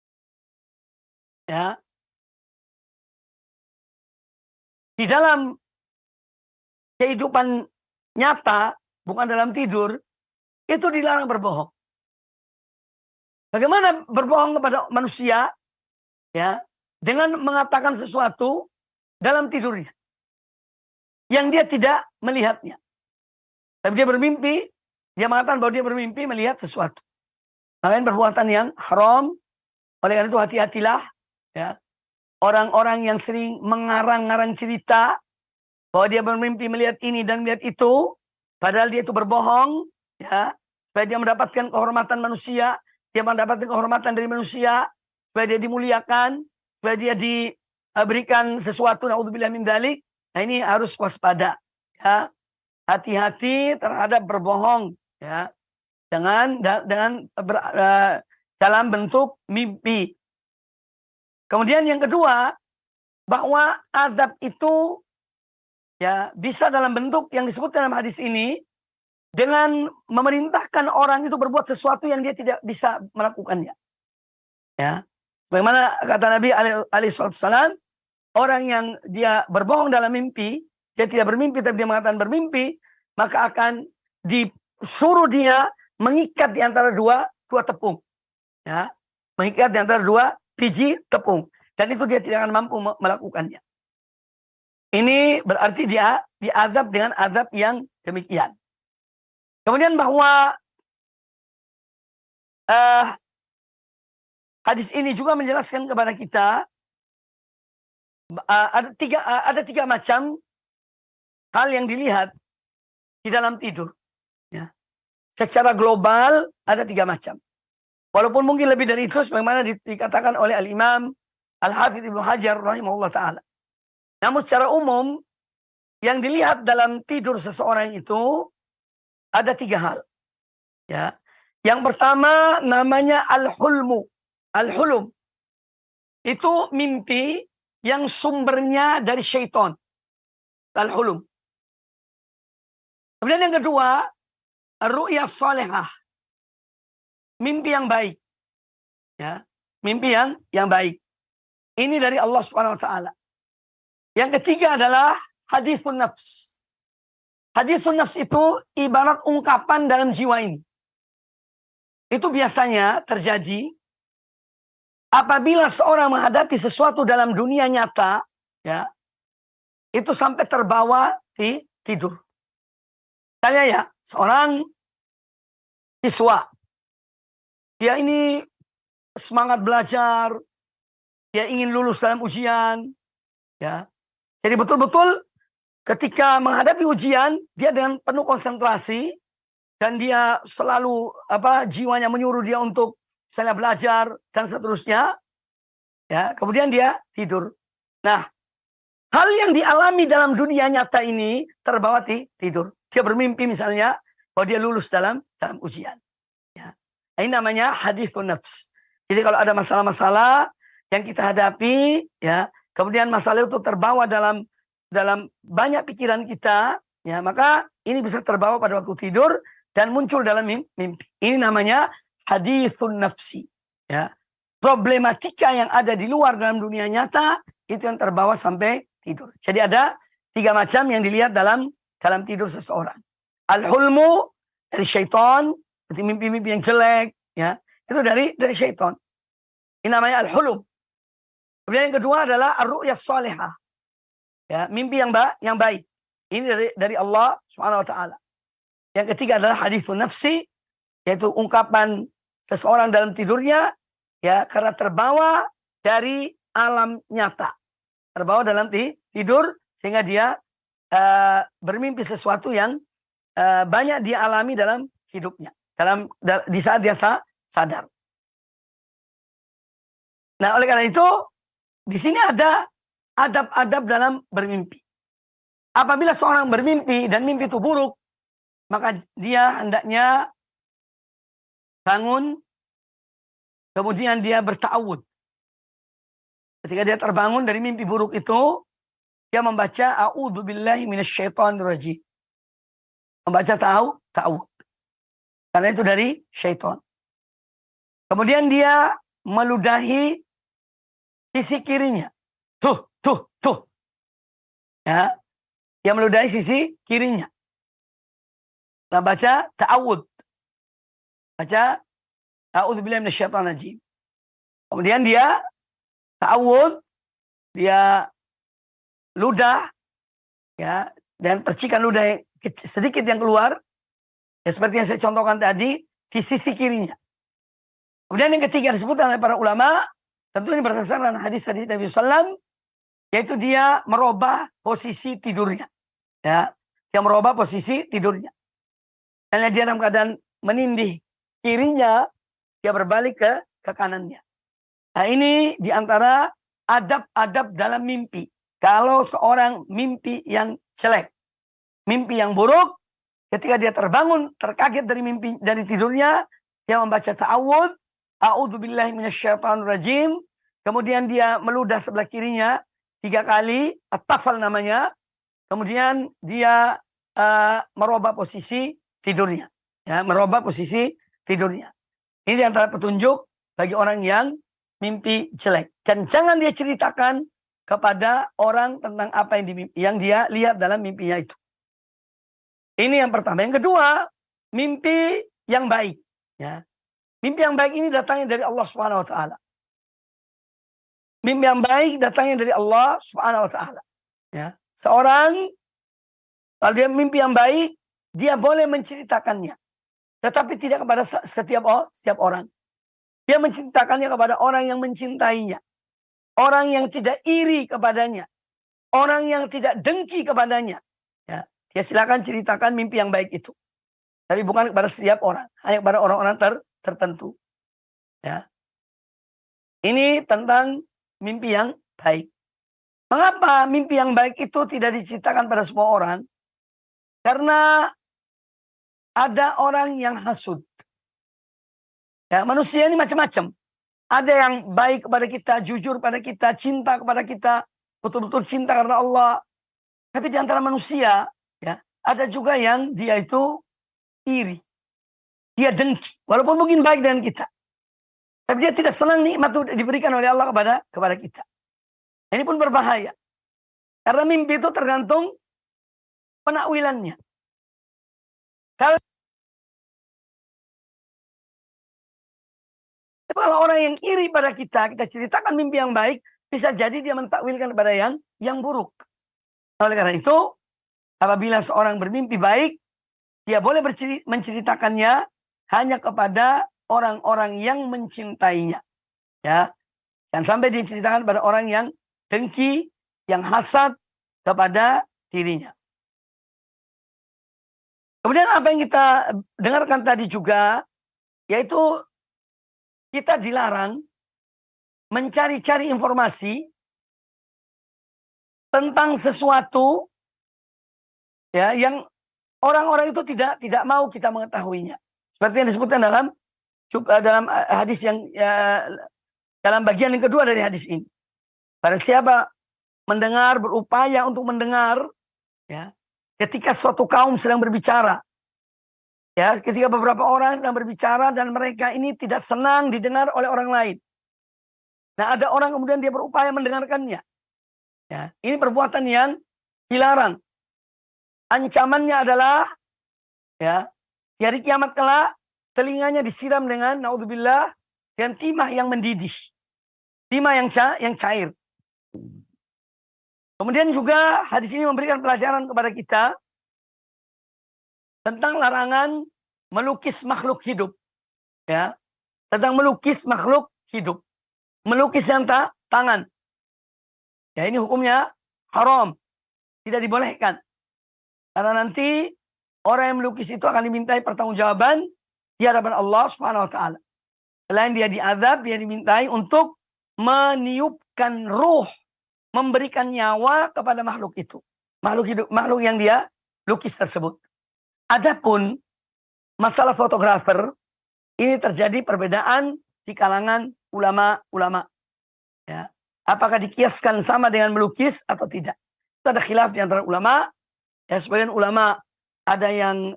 ya. Di dalam kehidupan nyata, bukan dalam tidur, itu dilarang berbohong. Bagaimana berbohong kepada manusia, ya, dengan mengatakan sesuatu dalam tidurnya yang dia tidak melihatnya, tapi dia bermimpi, dia mengatakan bahwa dia bermimpi melihat sesuatu. Makanya perbuatan yang haram. Oleh karena itu hati-hatilah, ya, orang-orang yang sering mengarang-ngarang cerita bahwa dia bermimpi melihat ini dan melihat itu, padahal dia itu berbohong, ya, supaya dia mendapatkan kehormatan manusia, dia mendapatkan kehormatan dari manusia, supaya dia dimuliakan, supaya dia diberikan sesuatu, naudzubillah min dzalik. Nah, ini harus waspada, ya. Hati-hati terhadap berbohong, ya, dalam bentuk mimpi. Kemudian yang kedua, bahwa adab itu, ya, bisa dalam bentuk yang disebut dalam hadis ini dengan memerintahkan orang itu berbuat sesuatu yang dia tidak bisa melakukannya, ya. Bagaimana kata Nabi alaihi wasallam, orang yang dia berbohong dalam mimpi, dia tidak bermimpi tapi dia mengatakan bermimpi, maka akan disuruh dia mengikat di antara dua tepung, ya, mengikat di antara 2 biji tepung, dan itu dia tidak akan mampu melakukannya. Ini berarti dia diazab dengan azab yang demikian. Kemudian bahwa hadis ini juga menjelaskan kepada kita ada tiga macam hal yang dilihat di dalam tidur, ya. Secara global ada 3 macam. Walaupun mungkin lebih dari itu, sebagaimana dikatakan oleh Al-Imam Al-Hafidz Ibnu Hajar rahimahullah ta'ala. Namun secara umum, yang dilihat dalam tidur seseorang itu ada 3 hal, ya. Yang pertama namanya al-hulmu. Al-hulum itu mimpi yang sumbernya dari syaitan. Al-hulum. Kemudian yang kedua, ar-ru'ya salihah. Mimpi yang baik, ya. Mimpi yang baik. Ini dari Allah Subhanahu wa taala. Yang ketiga adalah hadithun nafs. Hadithun nafs itu ibarat ungkapan dalam jiwa ini. Itu biasanya terjadi apabila seorang menghadapi sesuatu dalam dunia nyata, ya, itu sampai terbawa tidur. Misalnya ya, seorang siswa, dia ini semangat belajar, dia ingin lulus dalam ujian, ya. Jadi betul-betul ketika menghadapi ujian, dia dengan penuh konsentrasi dan dia selalu jiwanya menyuruh dia untuk misalnya belajar dan seterusnya, ya. Kemudian dia tidur. Nah, hal yang dialami dalam dunia nyata ini terbawa tidur. Dia bermimpi misalnya bahwa dia lulus dalam ujian. Ya. Ini namanya hadithun nafs. Jadi kalau ada masalah-masalah yang kita hadapi, ya, kemudian masalah itu terbawa dalam banyak pikiran kita, ya, maka ini bisa terbawa pada waktu tidur dan muncul dalam mimpi. Ini namanya hadithun nafsi. Ya. Problematika yang ada di luar dalam dunia nyata itu yang terbawa sampai tidur. Jadi ada 3 macam yang dilihat dalam tidur seseorang. Al-hulmu dari syaitan, seperti mimpi-mimpi yang jelek, ya, itu dari syaitan. Ini namanya al-hulum. Kemudian yang kedua adalah ar-ru'yah salihah. Ya, mimpi yang baik. Ini dari Allah Subhanahu wa taala. Yang ketiga adalah hadithun nafsi, yaitu ungkapan seseorang dalam tidurnya, ya, karena terbawa dari alam nyata. Terbawa dalam tidur sehingga dia bermimpi sesuatu yang banyak dia alami dalam hidupnya, di saat dia sadar. Nah, oleh karena itu di sini ada adab-adab dalam bermimpi. Apabila seorang bermimpi dan mimpi itu buruk, maka dia hendaknya bangun, kemudian dia berta'awud. Ketika dia terbangun dari mimpi buruk itu, dia membaca a'udzubillahi minasyaitonirrajim. Membaca ta'awud. Karena itu dari syaitan. Kemudian dia meludahi sisi kirinya. Tuh. Ya. Dia meludahi sisi kirinya. Nah, baca ta'awud. Baca a'udzubillahi minasyaitonirrajim. Kemudian dia ta'awud, dia ludah, ya, dan percikan ludah yang sedikit yang keluar, ya, seperti yang saya contohkan tadi, di sisi kirinya. Kemudian yang ketiga disebutkan oleh para ulama, tentu ini berdasarkan hadis-hadis Nabi SAW, yaitu dia merubah posisi tidurnya, ya, dia merubah posisi tidurnya. Karena dia dalam keadaan menindih kirinya, dia berbalik ke kanannya. Nah, ini diantara adab-adab dalam mimpi. Kalau seorang mimpi yang jelek, mimpi yang buruk, ketika dia terbangun, terkaget dari tidurnya, dia membaca ta'awud, a'udzubillahi minasyaitonirrajim, kemudian dia meludah sebelah kirinya 3 kali, at-tafal namanya, kemudian dia merubah posisi tidurnya, ya, merubah posisi tidurnya. Ini antara petunjuk bagi orang yang mimpi jelek. Dan jangan dia ceritakan kepada orang tentang apa yang dia lihat dalam mimpinya itu. Ini yang pertama. Yang kedua, mimpi yang baik. Ya. Mimpi yang baik ini datangnya dari Allah Subhanahu wa taala. Mimpi yang baik datangnya dari Allah Subhanahu wa taala. Ya. Seorang kalau dia mimpi yang baik, dia boleh menceritakannya. Tetapi tidak kepada setiap orang. Dia menceritakannya kepada orang yang mencintainya. Orang yang tidak iri kepadanya. Orang yang tidak dengki kepadanya. Ya, dia silakan ceritakan mimpi yang baik itu. Tapi bukan kepada setiap orang. Hanya kepada orang-orang tertentu. Ya. Ini tentang mimpi yang baik. Mengapa mimpi yang baik itu tidak diceritakan pada semua orang? Karena ada orang yang hasud. Ya, manusia ini macam-macam. Ada yang baik kepada kita, jujur pada kita, cinta kepada kita, betul-betul cinta karena Allah. Tapi di antara manusia, ya, ada juga yang dia itu iri. Dia dengki, walaupun mungkin baik dengan kita. Tapi dia tidak senang nikmat itu diberikan oleh Allah kepada kita. Ini pun berbahaya. Karena mimpi itu tergantung penakwilannya. Kalau orang yang iri pada kita ceritakan mimpi yang baik, bisa jadi dia mentakwilkan kepada yang buruk. Oleh karena itu, apabila seorang bermimpi baik, dia boleh menceritakannya hanya kepada orang-orang yang mencintainya. Ya, jangan sampai diceritakan pada orang yang dengki, yang hasad kepada dirinya. Kemudian apa yang kita dengarkan tadi juga, yaitu kita dilarang mencari-cari informasi tentang sesuatu ya yang orang-orang itu tidak mau kita mengetahuinya. Seperti yang disebutkan dalam hadis yang dalam bagian yang kedua dari hadis ini. Barang siapa mendengar, berupaya untuk mendengar, ya, ketika suatu kaum sedang berbicara, ya, ketika beberapa orang sedang berbicara dan mereka ini tidak senang didengar oleh orang lain. Nah, ada orang kemudian dia berupaya mendengarkannya. Ya, ini perbuatan yang dilarang. Ancamannya adalah, ya, di hari kiamat kelak telinganya disiram dengan naudzubillah dengan timah yang mendidih, timah yang cair. Kemudian juga hadis ini memberikan pelajaran kepada kita tentang larangan melukis makhluk hidup, ya, tentang melukis makhluk hidup, melukis yang tangan, ya, ini hukumnya haram, tidak dibolehkan, karena nanti orang yang melukis itu akan dimintai pertanggungjawaban di hadapan Allah Subhanahu Wa Taala. Selain dia diazab, dia dimintai untuk meniupkan ruh, memberikan nyawa kepada makhluk itu, makhluk hidup, makhluk yang dia lukis tersebut. Adapun masalah fotografer, ini terjadi perbedaan di kalangan ulama-ulama. Ya. Apakah dikiaskan sama dengan melukis atau tidak? Itu ada khilaf di antara ulama. Ya, sebagian ulama ada yang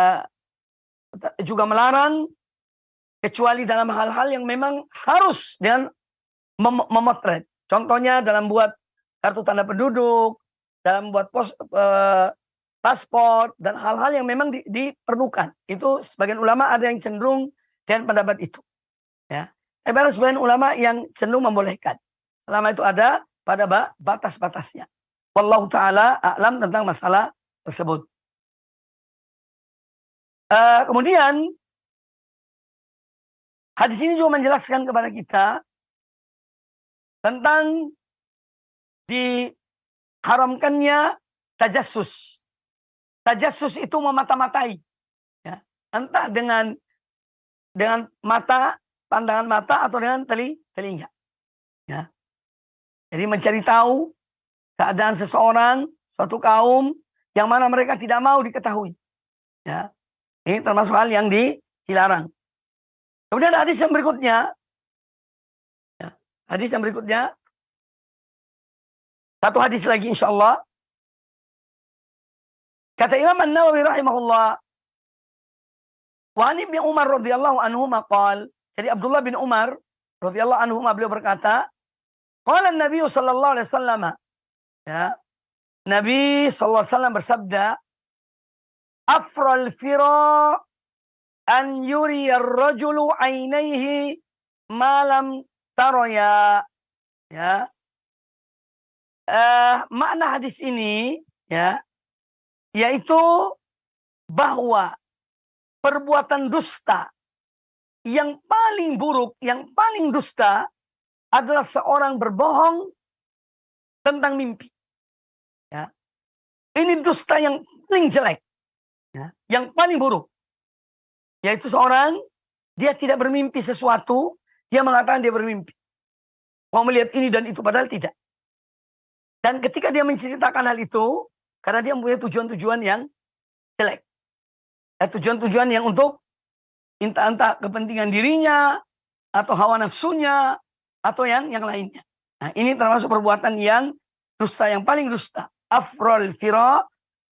juga melarang, kecuali dalam hal-hal yang memang harus dengan memotret. Contohnya dalam buat kartu tanda penduduk, dalam buat paspor, dan hal-hal yang memang diperlukan. Itu sebagian ulama ada yang cenderung dengan pendapat itu. Ya. Ada sebagian ulama yang cenderung membolehkan. Selama itu ada pada batas-batasnya. Wallahu ta'ala a'lam tentang masalah tersebut. Kemudian hadis ini juga menjelaskan kepada kita tentang diharamkannya tajassus. Tajassus itu memata-matai, ya. Entah dengan mata, pandangan mata, atau dengan telinga. Ya. Jadi mencari tahu keadaan seseorang, suatu kaum yang mana mereka tidak mau diketahui. Ya. Ini termasuk hal yang dilarang. Kemudian hadis yang berikutnya, ya, hadis yang berikutnya, satu hadis lagi insyaallah. Kata Imam An-Nawawi rahimahullah, wa an Ibnu Umar radhiyallahu anhu maqal, jadi Abdullah bin Umar radhiyallahu anhu beliau berkata, qala Nabi sallallahu alaihi wasallam, ya, Nabi sallallahu alaihi wasallam bersabda, afral fira an yuri ar-rajulu ainaihi ma lam taraya. Ya. Makna hadis ini, ya, yaitu bahwa perbuatan dusta yang paling buruk, yang paling dusta adalah seorang berbohong tentang mimpi. Ya. Ini dusta yang paling jelek, ya, yang paling buruk. Yaitu seorang, dia tidak bermimpi sesuatu, dia mengatakan dia bermimpi. Mau melihat ini dan itu, padahal tidak. Dan ketika dia menceritakan hal itu, karena dia mempunyai tujuan-tujuan yang jelek. Tujuan-tujuan yang untuk entah kepentingan dirinya, atau hawa nafsunya, atau yang lainnya. Nah, ini termasuk perbuatan yang dusta, yang paling dusta. Afrol fira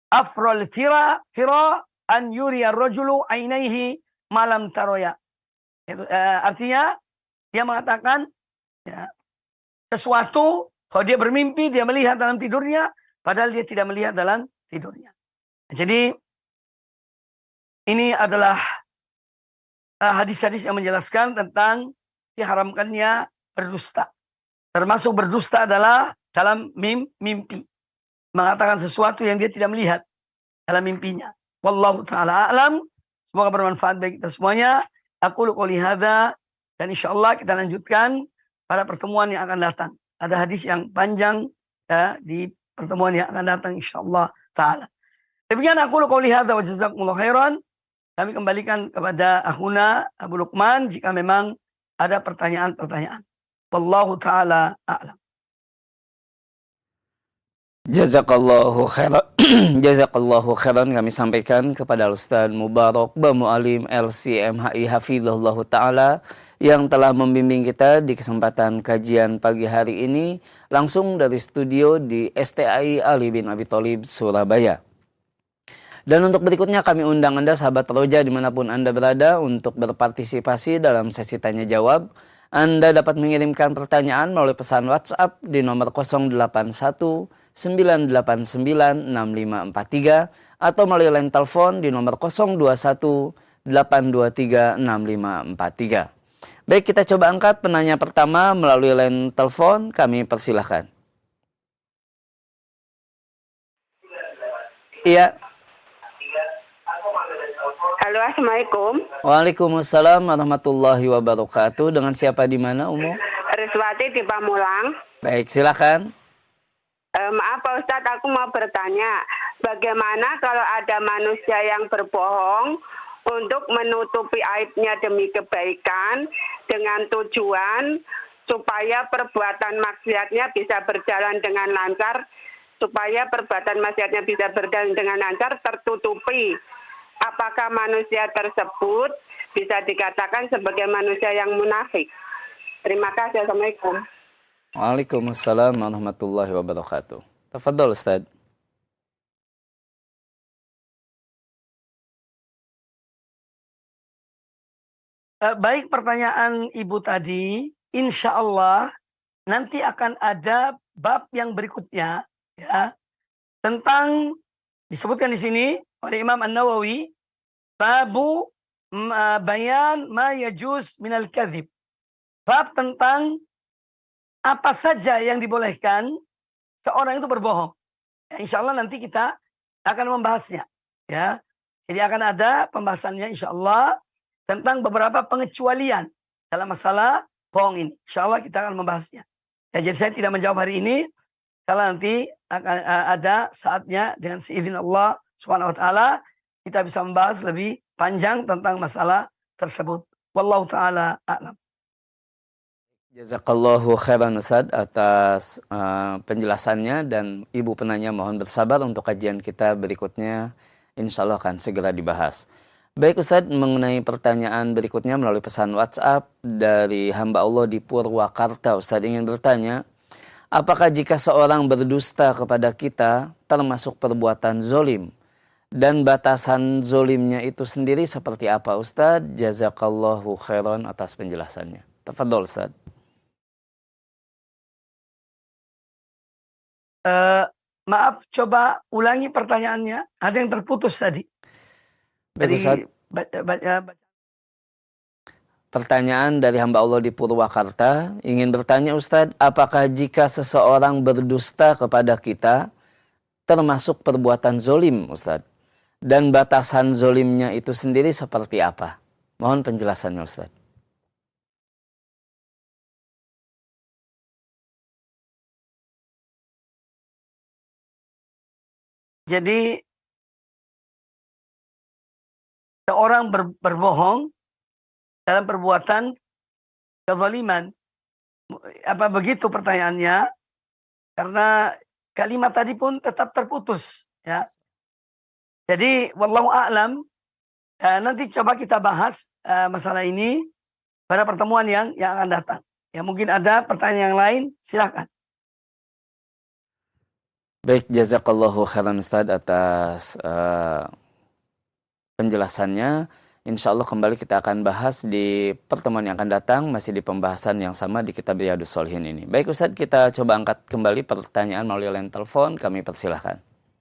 an yuriya rajulu ainaihi malam taroya. Itu, artinya dia mengatakan, ya, sesuatu, kalau dia bermimpi, dia melihat dalam tidurnya, padahal dia tidak melihat dalam tidurnya. Jadi ini adalah hadis-hadis yang menjelaskan tentang diharamkannya berdusta. Termasuk berdusta adalah dalam mimpi. mengatakan sesuatu yang dia tidak melihat dalam mimpinya. Wallahu ta'ala a'lam. Semoga bermanfaat bagi kita semuanya. Aku qouli hadza, dan insyaallah kita lanjutkan pada pertemuan yang akan datang. Ada hadis yang panjang ya, di pertemuan yang akan datang insyaallah ta'ala. Demikian aku qouli hadza wa jazakumullahu khairan. Kami kembalikan kepada akhuna Abu Luqman jika memang ada pertanyaan-pertanyaan. Wallahu ta'ala a'lam. Jazakallahu khairan. Jazakallahu khairan kami sampaikan kepada Ustaz Mubarak Bamu'alim LCMHI Hafizahullah Ta'ala yang telah membimbing kita di kesempatan kajian pagi hari ini langsung dari studio di STAI Ali bin Abi Thalib Surabaya. Dan untuk berikutnya kami undang Anda sahabat Roja dimanapun Anda berada untuk berpartisipasi dalam sesi tanya jawab. Anda dapat mengirimkan pertanyaan melalui pesan WhatsApp di nomor 081 989 6543 atau melalui line telepon di nomor 021 823 6543. Baik, kita coba angkat penanya pertama melalui line telepon. Kami persilahkan. Iya. Halo, assalamualaikum. Waalaikumsalam warahmatullahi wabarakatuh. Dengan siapa di mana, Umu? Riswati di Pamulang. Baik, silakan. Maaf Pak Ustadz, aku mau bertanya, bagaimana kalau ada manusia yang berbohong untuk menutupi aibnya demi kebaikan dengan tujuan supaya perbuatan maksiatnya bisa berjalan dengan lancar, supaya perbuatan maksiatnya bisa berjalan dengan lancar tertutupi. Apakah manusia tersebut bisa dikatakan sebagai manusia yang munafik? Terima kasih. Assalamualaikum. Waalaikumsalam warahmatullahi wabarakatuh. Tafadhol Ustaz. Baik, pertanyaan Ibu tadi, insya Allah nanti akan ada bab yang berikutnya ya tentang disebutkan di sini oleh Imam An-Nawawi, babu bayan ma yajuz minal kadhib. Bab tentang apa saja yang dibolehkan seorang itu berbohong. Ya, insya Allah nanti kita akan membahasnya. Ya, jadi akan ada pembahasannya insya Allah tentang beberapa pengecualian dalam masalah bohong ini. Insya Allah kita akan membahasnya. Ya, jadi saya tidak menjawab hari ini. Kalau nanti akan ada saatnya dengan seizin Allah Subhanahu Wa Taala kita bisa membahas lebih panjang tentang masalah tersebut. Wallahu taala a'lam. Jazakallahu khairan Ustaz atas penjelasannya, dan Ibu penanya mohon bersabar untuk kajian kita berikutnya insya Allah akan segera dibahas. Baik Ustaz, mengenai pertanyaan berikutnya melalui pesan WhatsApp dari hamba Allah di Purwakarta. Ustaz ingin bertanya, apakah jika seorang berdusta kepada kita termasuk perbuatan zolim? Dan batasan zolimnya itu sendiri seperti apa Ustaz? Jazakallahu khairan atas penjelasannya. Tafadhol Ustaz. Maaf, coba ulangi pertanyaannya. Ada yang terputus tadi. Baik, Ustaz. Baca. Pertanyaan dari hamba Allah di Purwakarta ingin bertanya Ustaz, apakah jika seseorang berdusta kepada kita termasuk perbuatan zolim Ustaz? Dan batasan zolimnya itu sendiri seperti apa? Mohon penjelasannya Ustaz. Jadi seorang berbohong dalam perbuatan kezaliman. Apa begitu pertanyaannya? Karena kalimat tadi pun tetap terputus, ya. Jadi wallahu a'lam, nanti coba kita bahas masalah ini pada pertemuan yang akan datang. Ya, mungkin ada pertanyaan yang lain, silakan. Baik, jazakallahu khairan Ustaz atas penjelasannya. Insya Allah kembali kita akan bahas di pertemuan yang akan datang, masih di pembahasan yang sama di kitab Riyadhus Shalihin ini. Baik Ustaz, kita coba angkat kembali pertanyaan melalui line telepon, kami persilahkan.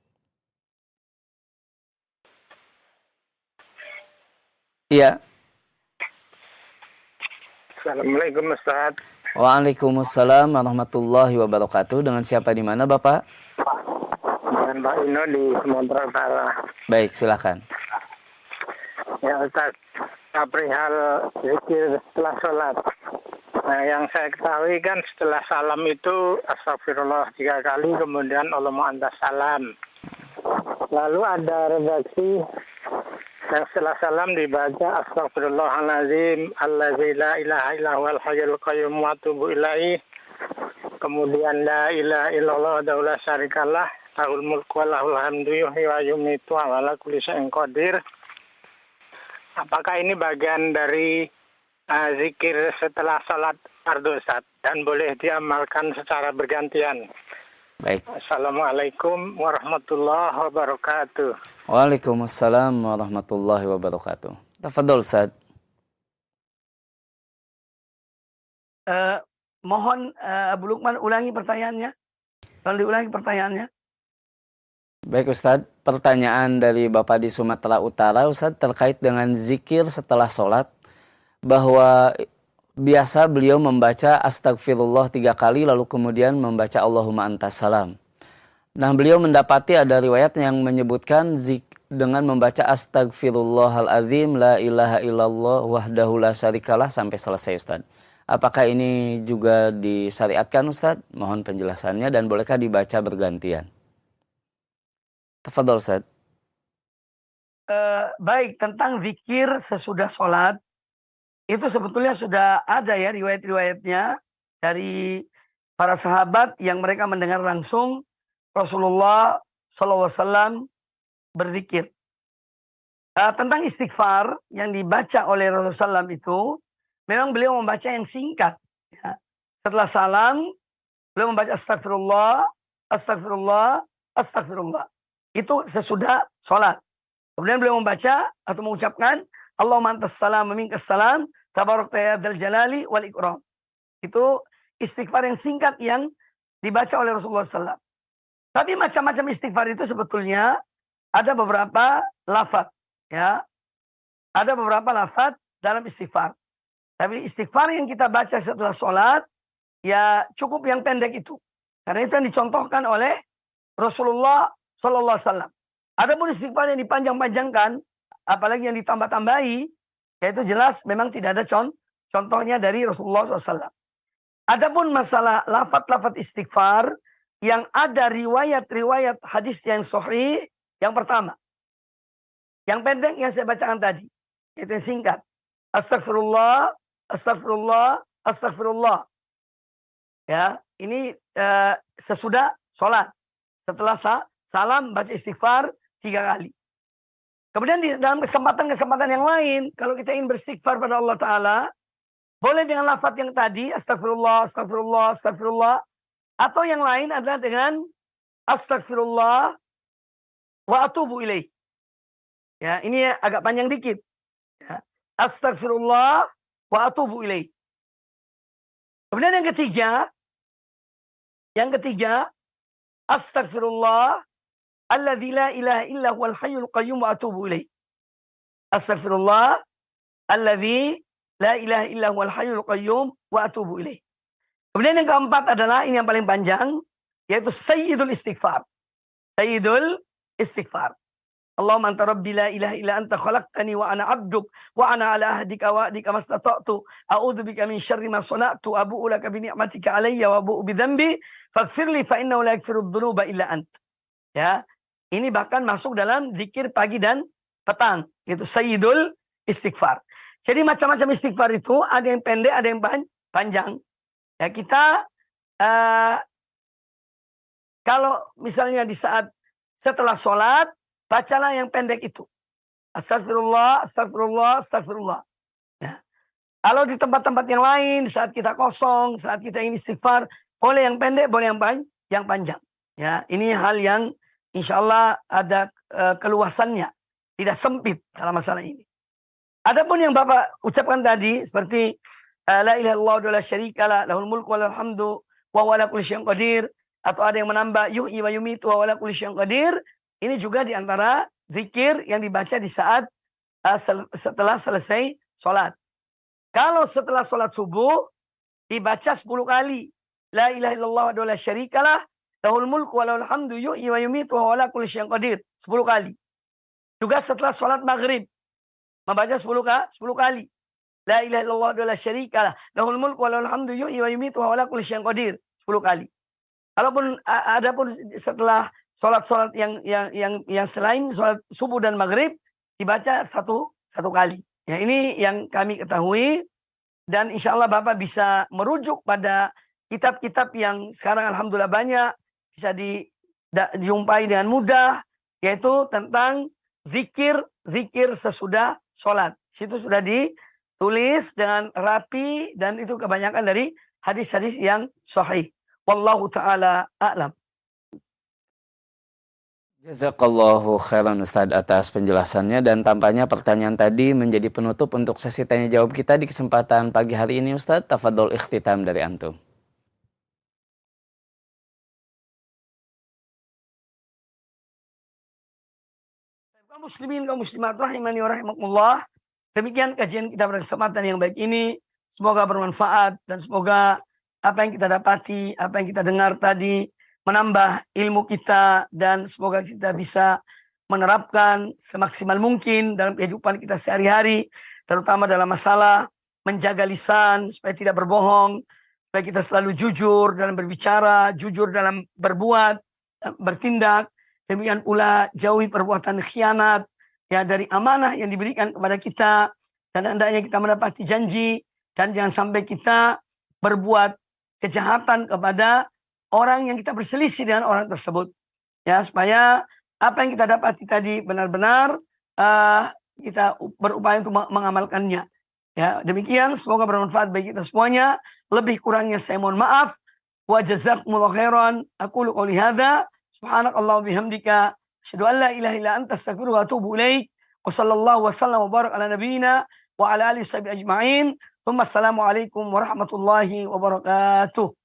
Iya. Assalamualaikum Ustaz. Waalaikumsalam warahmatullahi wabarakatuh. Dengan siapa di mana Bapak? dengan Pak Ino di Sumatera Utara. Baik, silakan. Ya Ustaz, perihal zikir setelah sholat. Nah, yang saya ketahui kan setelah salam itu astagfirullah 3 kali, kemudian Allahumma antas salam. Lalu ada redaksi yang setelah salam dibaca astagfirullahalazim allazi la ilaha illallah hayyul qayyum wa atubu ilaih. Kemudian la ilaha illallah wa la syarikalah lahul mulku wa lahul hamdu yuhyi wa yumiitu wa ala kulli syai'in qadir. Apakah ini bagian dari zikir setelah salat fardu Ustaz dan boleh diamalkan secara bergantian? Baik. Assalamualaikum warahmatullahi wabarakatuh. Waalaikumsalam warahmatullahi wabarakatuh. Tafadhol Ustaz. Mohon Abu Lukman ulangi pertanyaannya. Kalau diulangi pertanyaannya. Baik Ustadz, pertanyaan dari Bapak di Sumatera Utara Ustadz terkait dengan zikir setelah sholat, bahwa biasa beliau membaca astagfirullah 3 kali lalu kemudian membaca Allahumma antas salam. Nah, beliau mendapati ada riwayat yang menyebutkan dengan membaca astagfirullahalazim la ilaha illallah wahdahu la syarikalah sampai selesai Ustadz. Apakah ini juga disyariatkan Ustadz? Mohon penjelasannya dan bolehkah dibaca bergantian? Tafadhol Ustaz. Baik, tentang zikir sesudah sholat, itu sebetulnya sudah ada ya riwayat-riwayatnya dari para sahabat yang mereka mendengar langsung Rasulullah SAW berzikir. Tentang istighfar yang dibaca oleh Rasulullah SAW itu, memang beliau membaca yang singkat. Ya. Setelah salam, beliau membaca astagfirullah, astagfirullah, astagfirullah. Itu sesudah sholat. Kemudian beliau membaca atau mengucapkan Allahumma antas salam wa minkas salam tabarakta ya dzal jalali wal ikram. Itu istighfar yang singkat yang dibaca oleh Rasulullah SAW. Tapi macam-macam istighfar itu sebetulnya ada beberapa lafaz, ya. Ada beberapa lafaz dalam istighfar. Tapi istighfar yang kita baca setelah sholat ya cukup yang pendek itu. Karena itu yang dicontohkan oleh Rasulullah Sallallahu Alaihi Wasallam. Adapun istighfar yang dipanjang-panjangkan, apalagi yang ditambah-tambahi, yaitu jelas memang tidak ada contohnya dari Rasulullah SAW. Adapun masalah lafaz-lafaz istighfar yang ada riwayat-riwayat hadis yang sahih, yang pertama, yang pendek yang saya bacakan tadi, yaitu yang singkat, astagfirullah, astagfirullah, astagfirullah. Ya, ini sesudah sholat, setelah salam baca istighfar 3 kali. Kemudian di dalam kesempatan-kesempatan yang lain, kalau kita ingin beristighfar pada Allah Ta'ala, boleh dengan lafaz yang tadi, astagfirullah, astagfirullah, astagfirullah. Atau yang lain adalah dengan astagfirullah wa atubu ilaih. Ya, ini agak panjang dikit. Ya. Astagfirullah wa atubu ilaih. Kemudian yang ketiga, astagfirullah alladzi la ilaha illa huwal hayyul qayyum wa atubu ilaih. Astagfirullah alladzi la ilaha illa huwal hayyul qayyum wa atubu ilaih. Kemudian yang keempat adalah ini yang paling panjang, yaitu sayyidul istighfar. Sayyidul istighfar. Allahumma anta rabbi la ilaha illa anta khalaqtani wa ana 'abduk wa ana 'ala ahdika wa wa'dika mastata'tu a'udzu bika min syarri ma sana'tu abu'u laka bi ni'matika 'alayya wa abu'u bi dhanbi faghfirli fa innahu la yaghfiru dzunuba illa ant. Ya. Ini bahkan masuk dalam zikir pagi dan petang, yaitu sayyidul istighfar. Jadi macam-macam istighfar itu ada yang pendek, ada yang panjang. Ya, kita kalau misalnya di saat setelah sholat, bacalah yang pendek itu. Astagfirullah, astagfirullah, astagfirullah. Ya. Kalau di tempat-tempat yang lain, saat kita kosong, saat kita ingin istighfar, boleh yang pendek, boleh yang panjang. Ya, ini hal yang insya Allah ada keluasannya, tidak sempit dalam masalah ini. Adapun yang Bapak ucapkan tadi, seperti la ilaha illallah wa la syarikalah, lahul mulku wa lahul hamdu wa huwa ala kulli syai'in qadir, atau ada yang menambah yuhyi wa yumiitu wa huwa ala kulli syai'in qadir. Ini juga di antara zikir yang dibaca di saat setelah selesai sholat. Kalau setelah sholat subuh dibaca 10 kali la ilaha illallah wa la syarikalah Lahul mulku wa lahul hamdu yuhyi wa yumitu wa ala kulli syai'in qadir. 10 kali. Juga setelah sholat maghrib. Membaca 10 kali. La ilaha illallah wa la syarika lah. Lahul mulku wa lahul hamdu yuhyi wa yumitu wa ala kulli syai'in qadir. 10 kali. Kalaupun adapun setelah sholat yang selain sholat subuh dan maghrib dibaca satu kali. Ya, ini yang kami ketahui dan insya Allah Bapak bisa merujuk pada kitab-kitab yang sekarang alhamdulillah banyak bisa dijumpai dengan mudah, yaitu tentang zikir sesudah sholat. Situ sudah ditulis dengan rapi dan itu kebanyakan dari hadis-hadis yang sahih. Wallahu ta'ala a'lam. Jazakallahu khairan Ustaz atas penjelasannya dan tampaknya pertanyaan tadi menjadi penutup untuk sesi tanya jawab kita di kesempatan pagi hari ini Ustaz. Tafadhol ikhtitam dari antum. Kaum muslimin, kaum muslimat rahimani wa rahimakumullah. Demikian kajian kita pada kesempatan yang baik ini. Semoga bermanfaat dan semoga apa yang kita dapati, apa yang kita dengar tadi menambah ilmu kita dan semoga kita bisa menerapkan semaksimal mungkin dalam kehidupan kita sehari-hari, terutama dalam masalah menjaga lisan supaya tidak berbohong, supaya kita selalu jujur dalam berbicara, jujur dalam berbuat, bertindak. Demikian pula jauhi perbuatan khianat ya dari amanah yang diberikan kepada kita dan hendaknya kita mendapati janji dan jangan sampai kita berbuat kejahatan kepada orang yang kita berselisih dengan orang tersebut ya supaya apa yang kita dapati tadi benar-benar kita berupaya untuk mengamalkannya ya. Demikian semoga bermanfaat bagi kita semuanya. Lebih kurangnya saya mohon maaf. Wa jazakumullahu khairan. Aqulu qouli hadza subhanakallah bihamdika asyhadu an la ilaha illa anta astaghfiruka wa atubu ilaik. Wa sallallahu wa sallam wa barak ala nabiyyina wa ala alihi washabihi ajma'in. Assalamualaikum warahmatullahi wabarakatuh.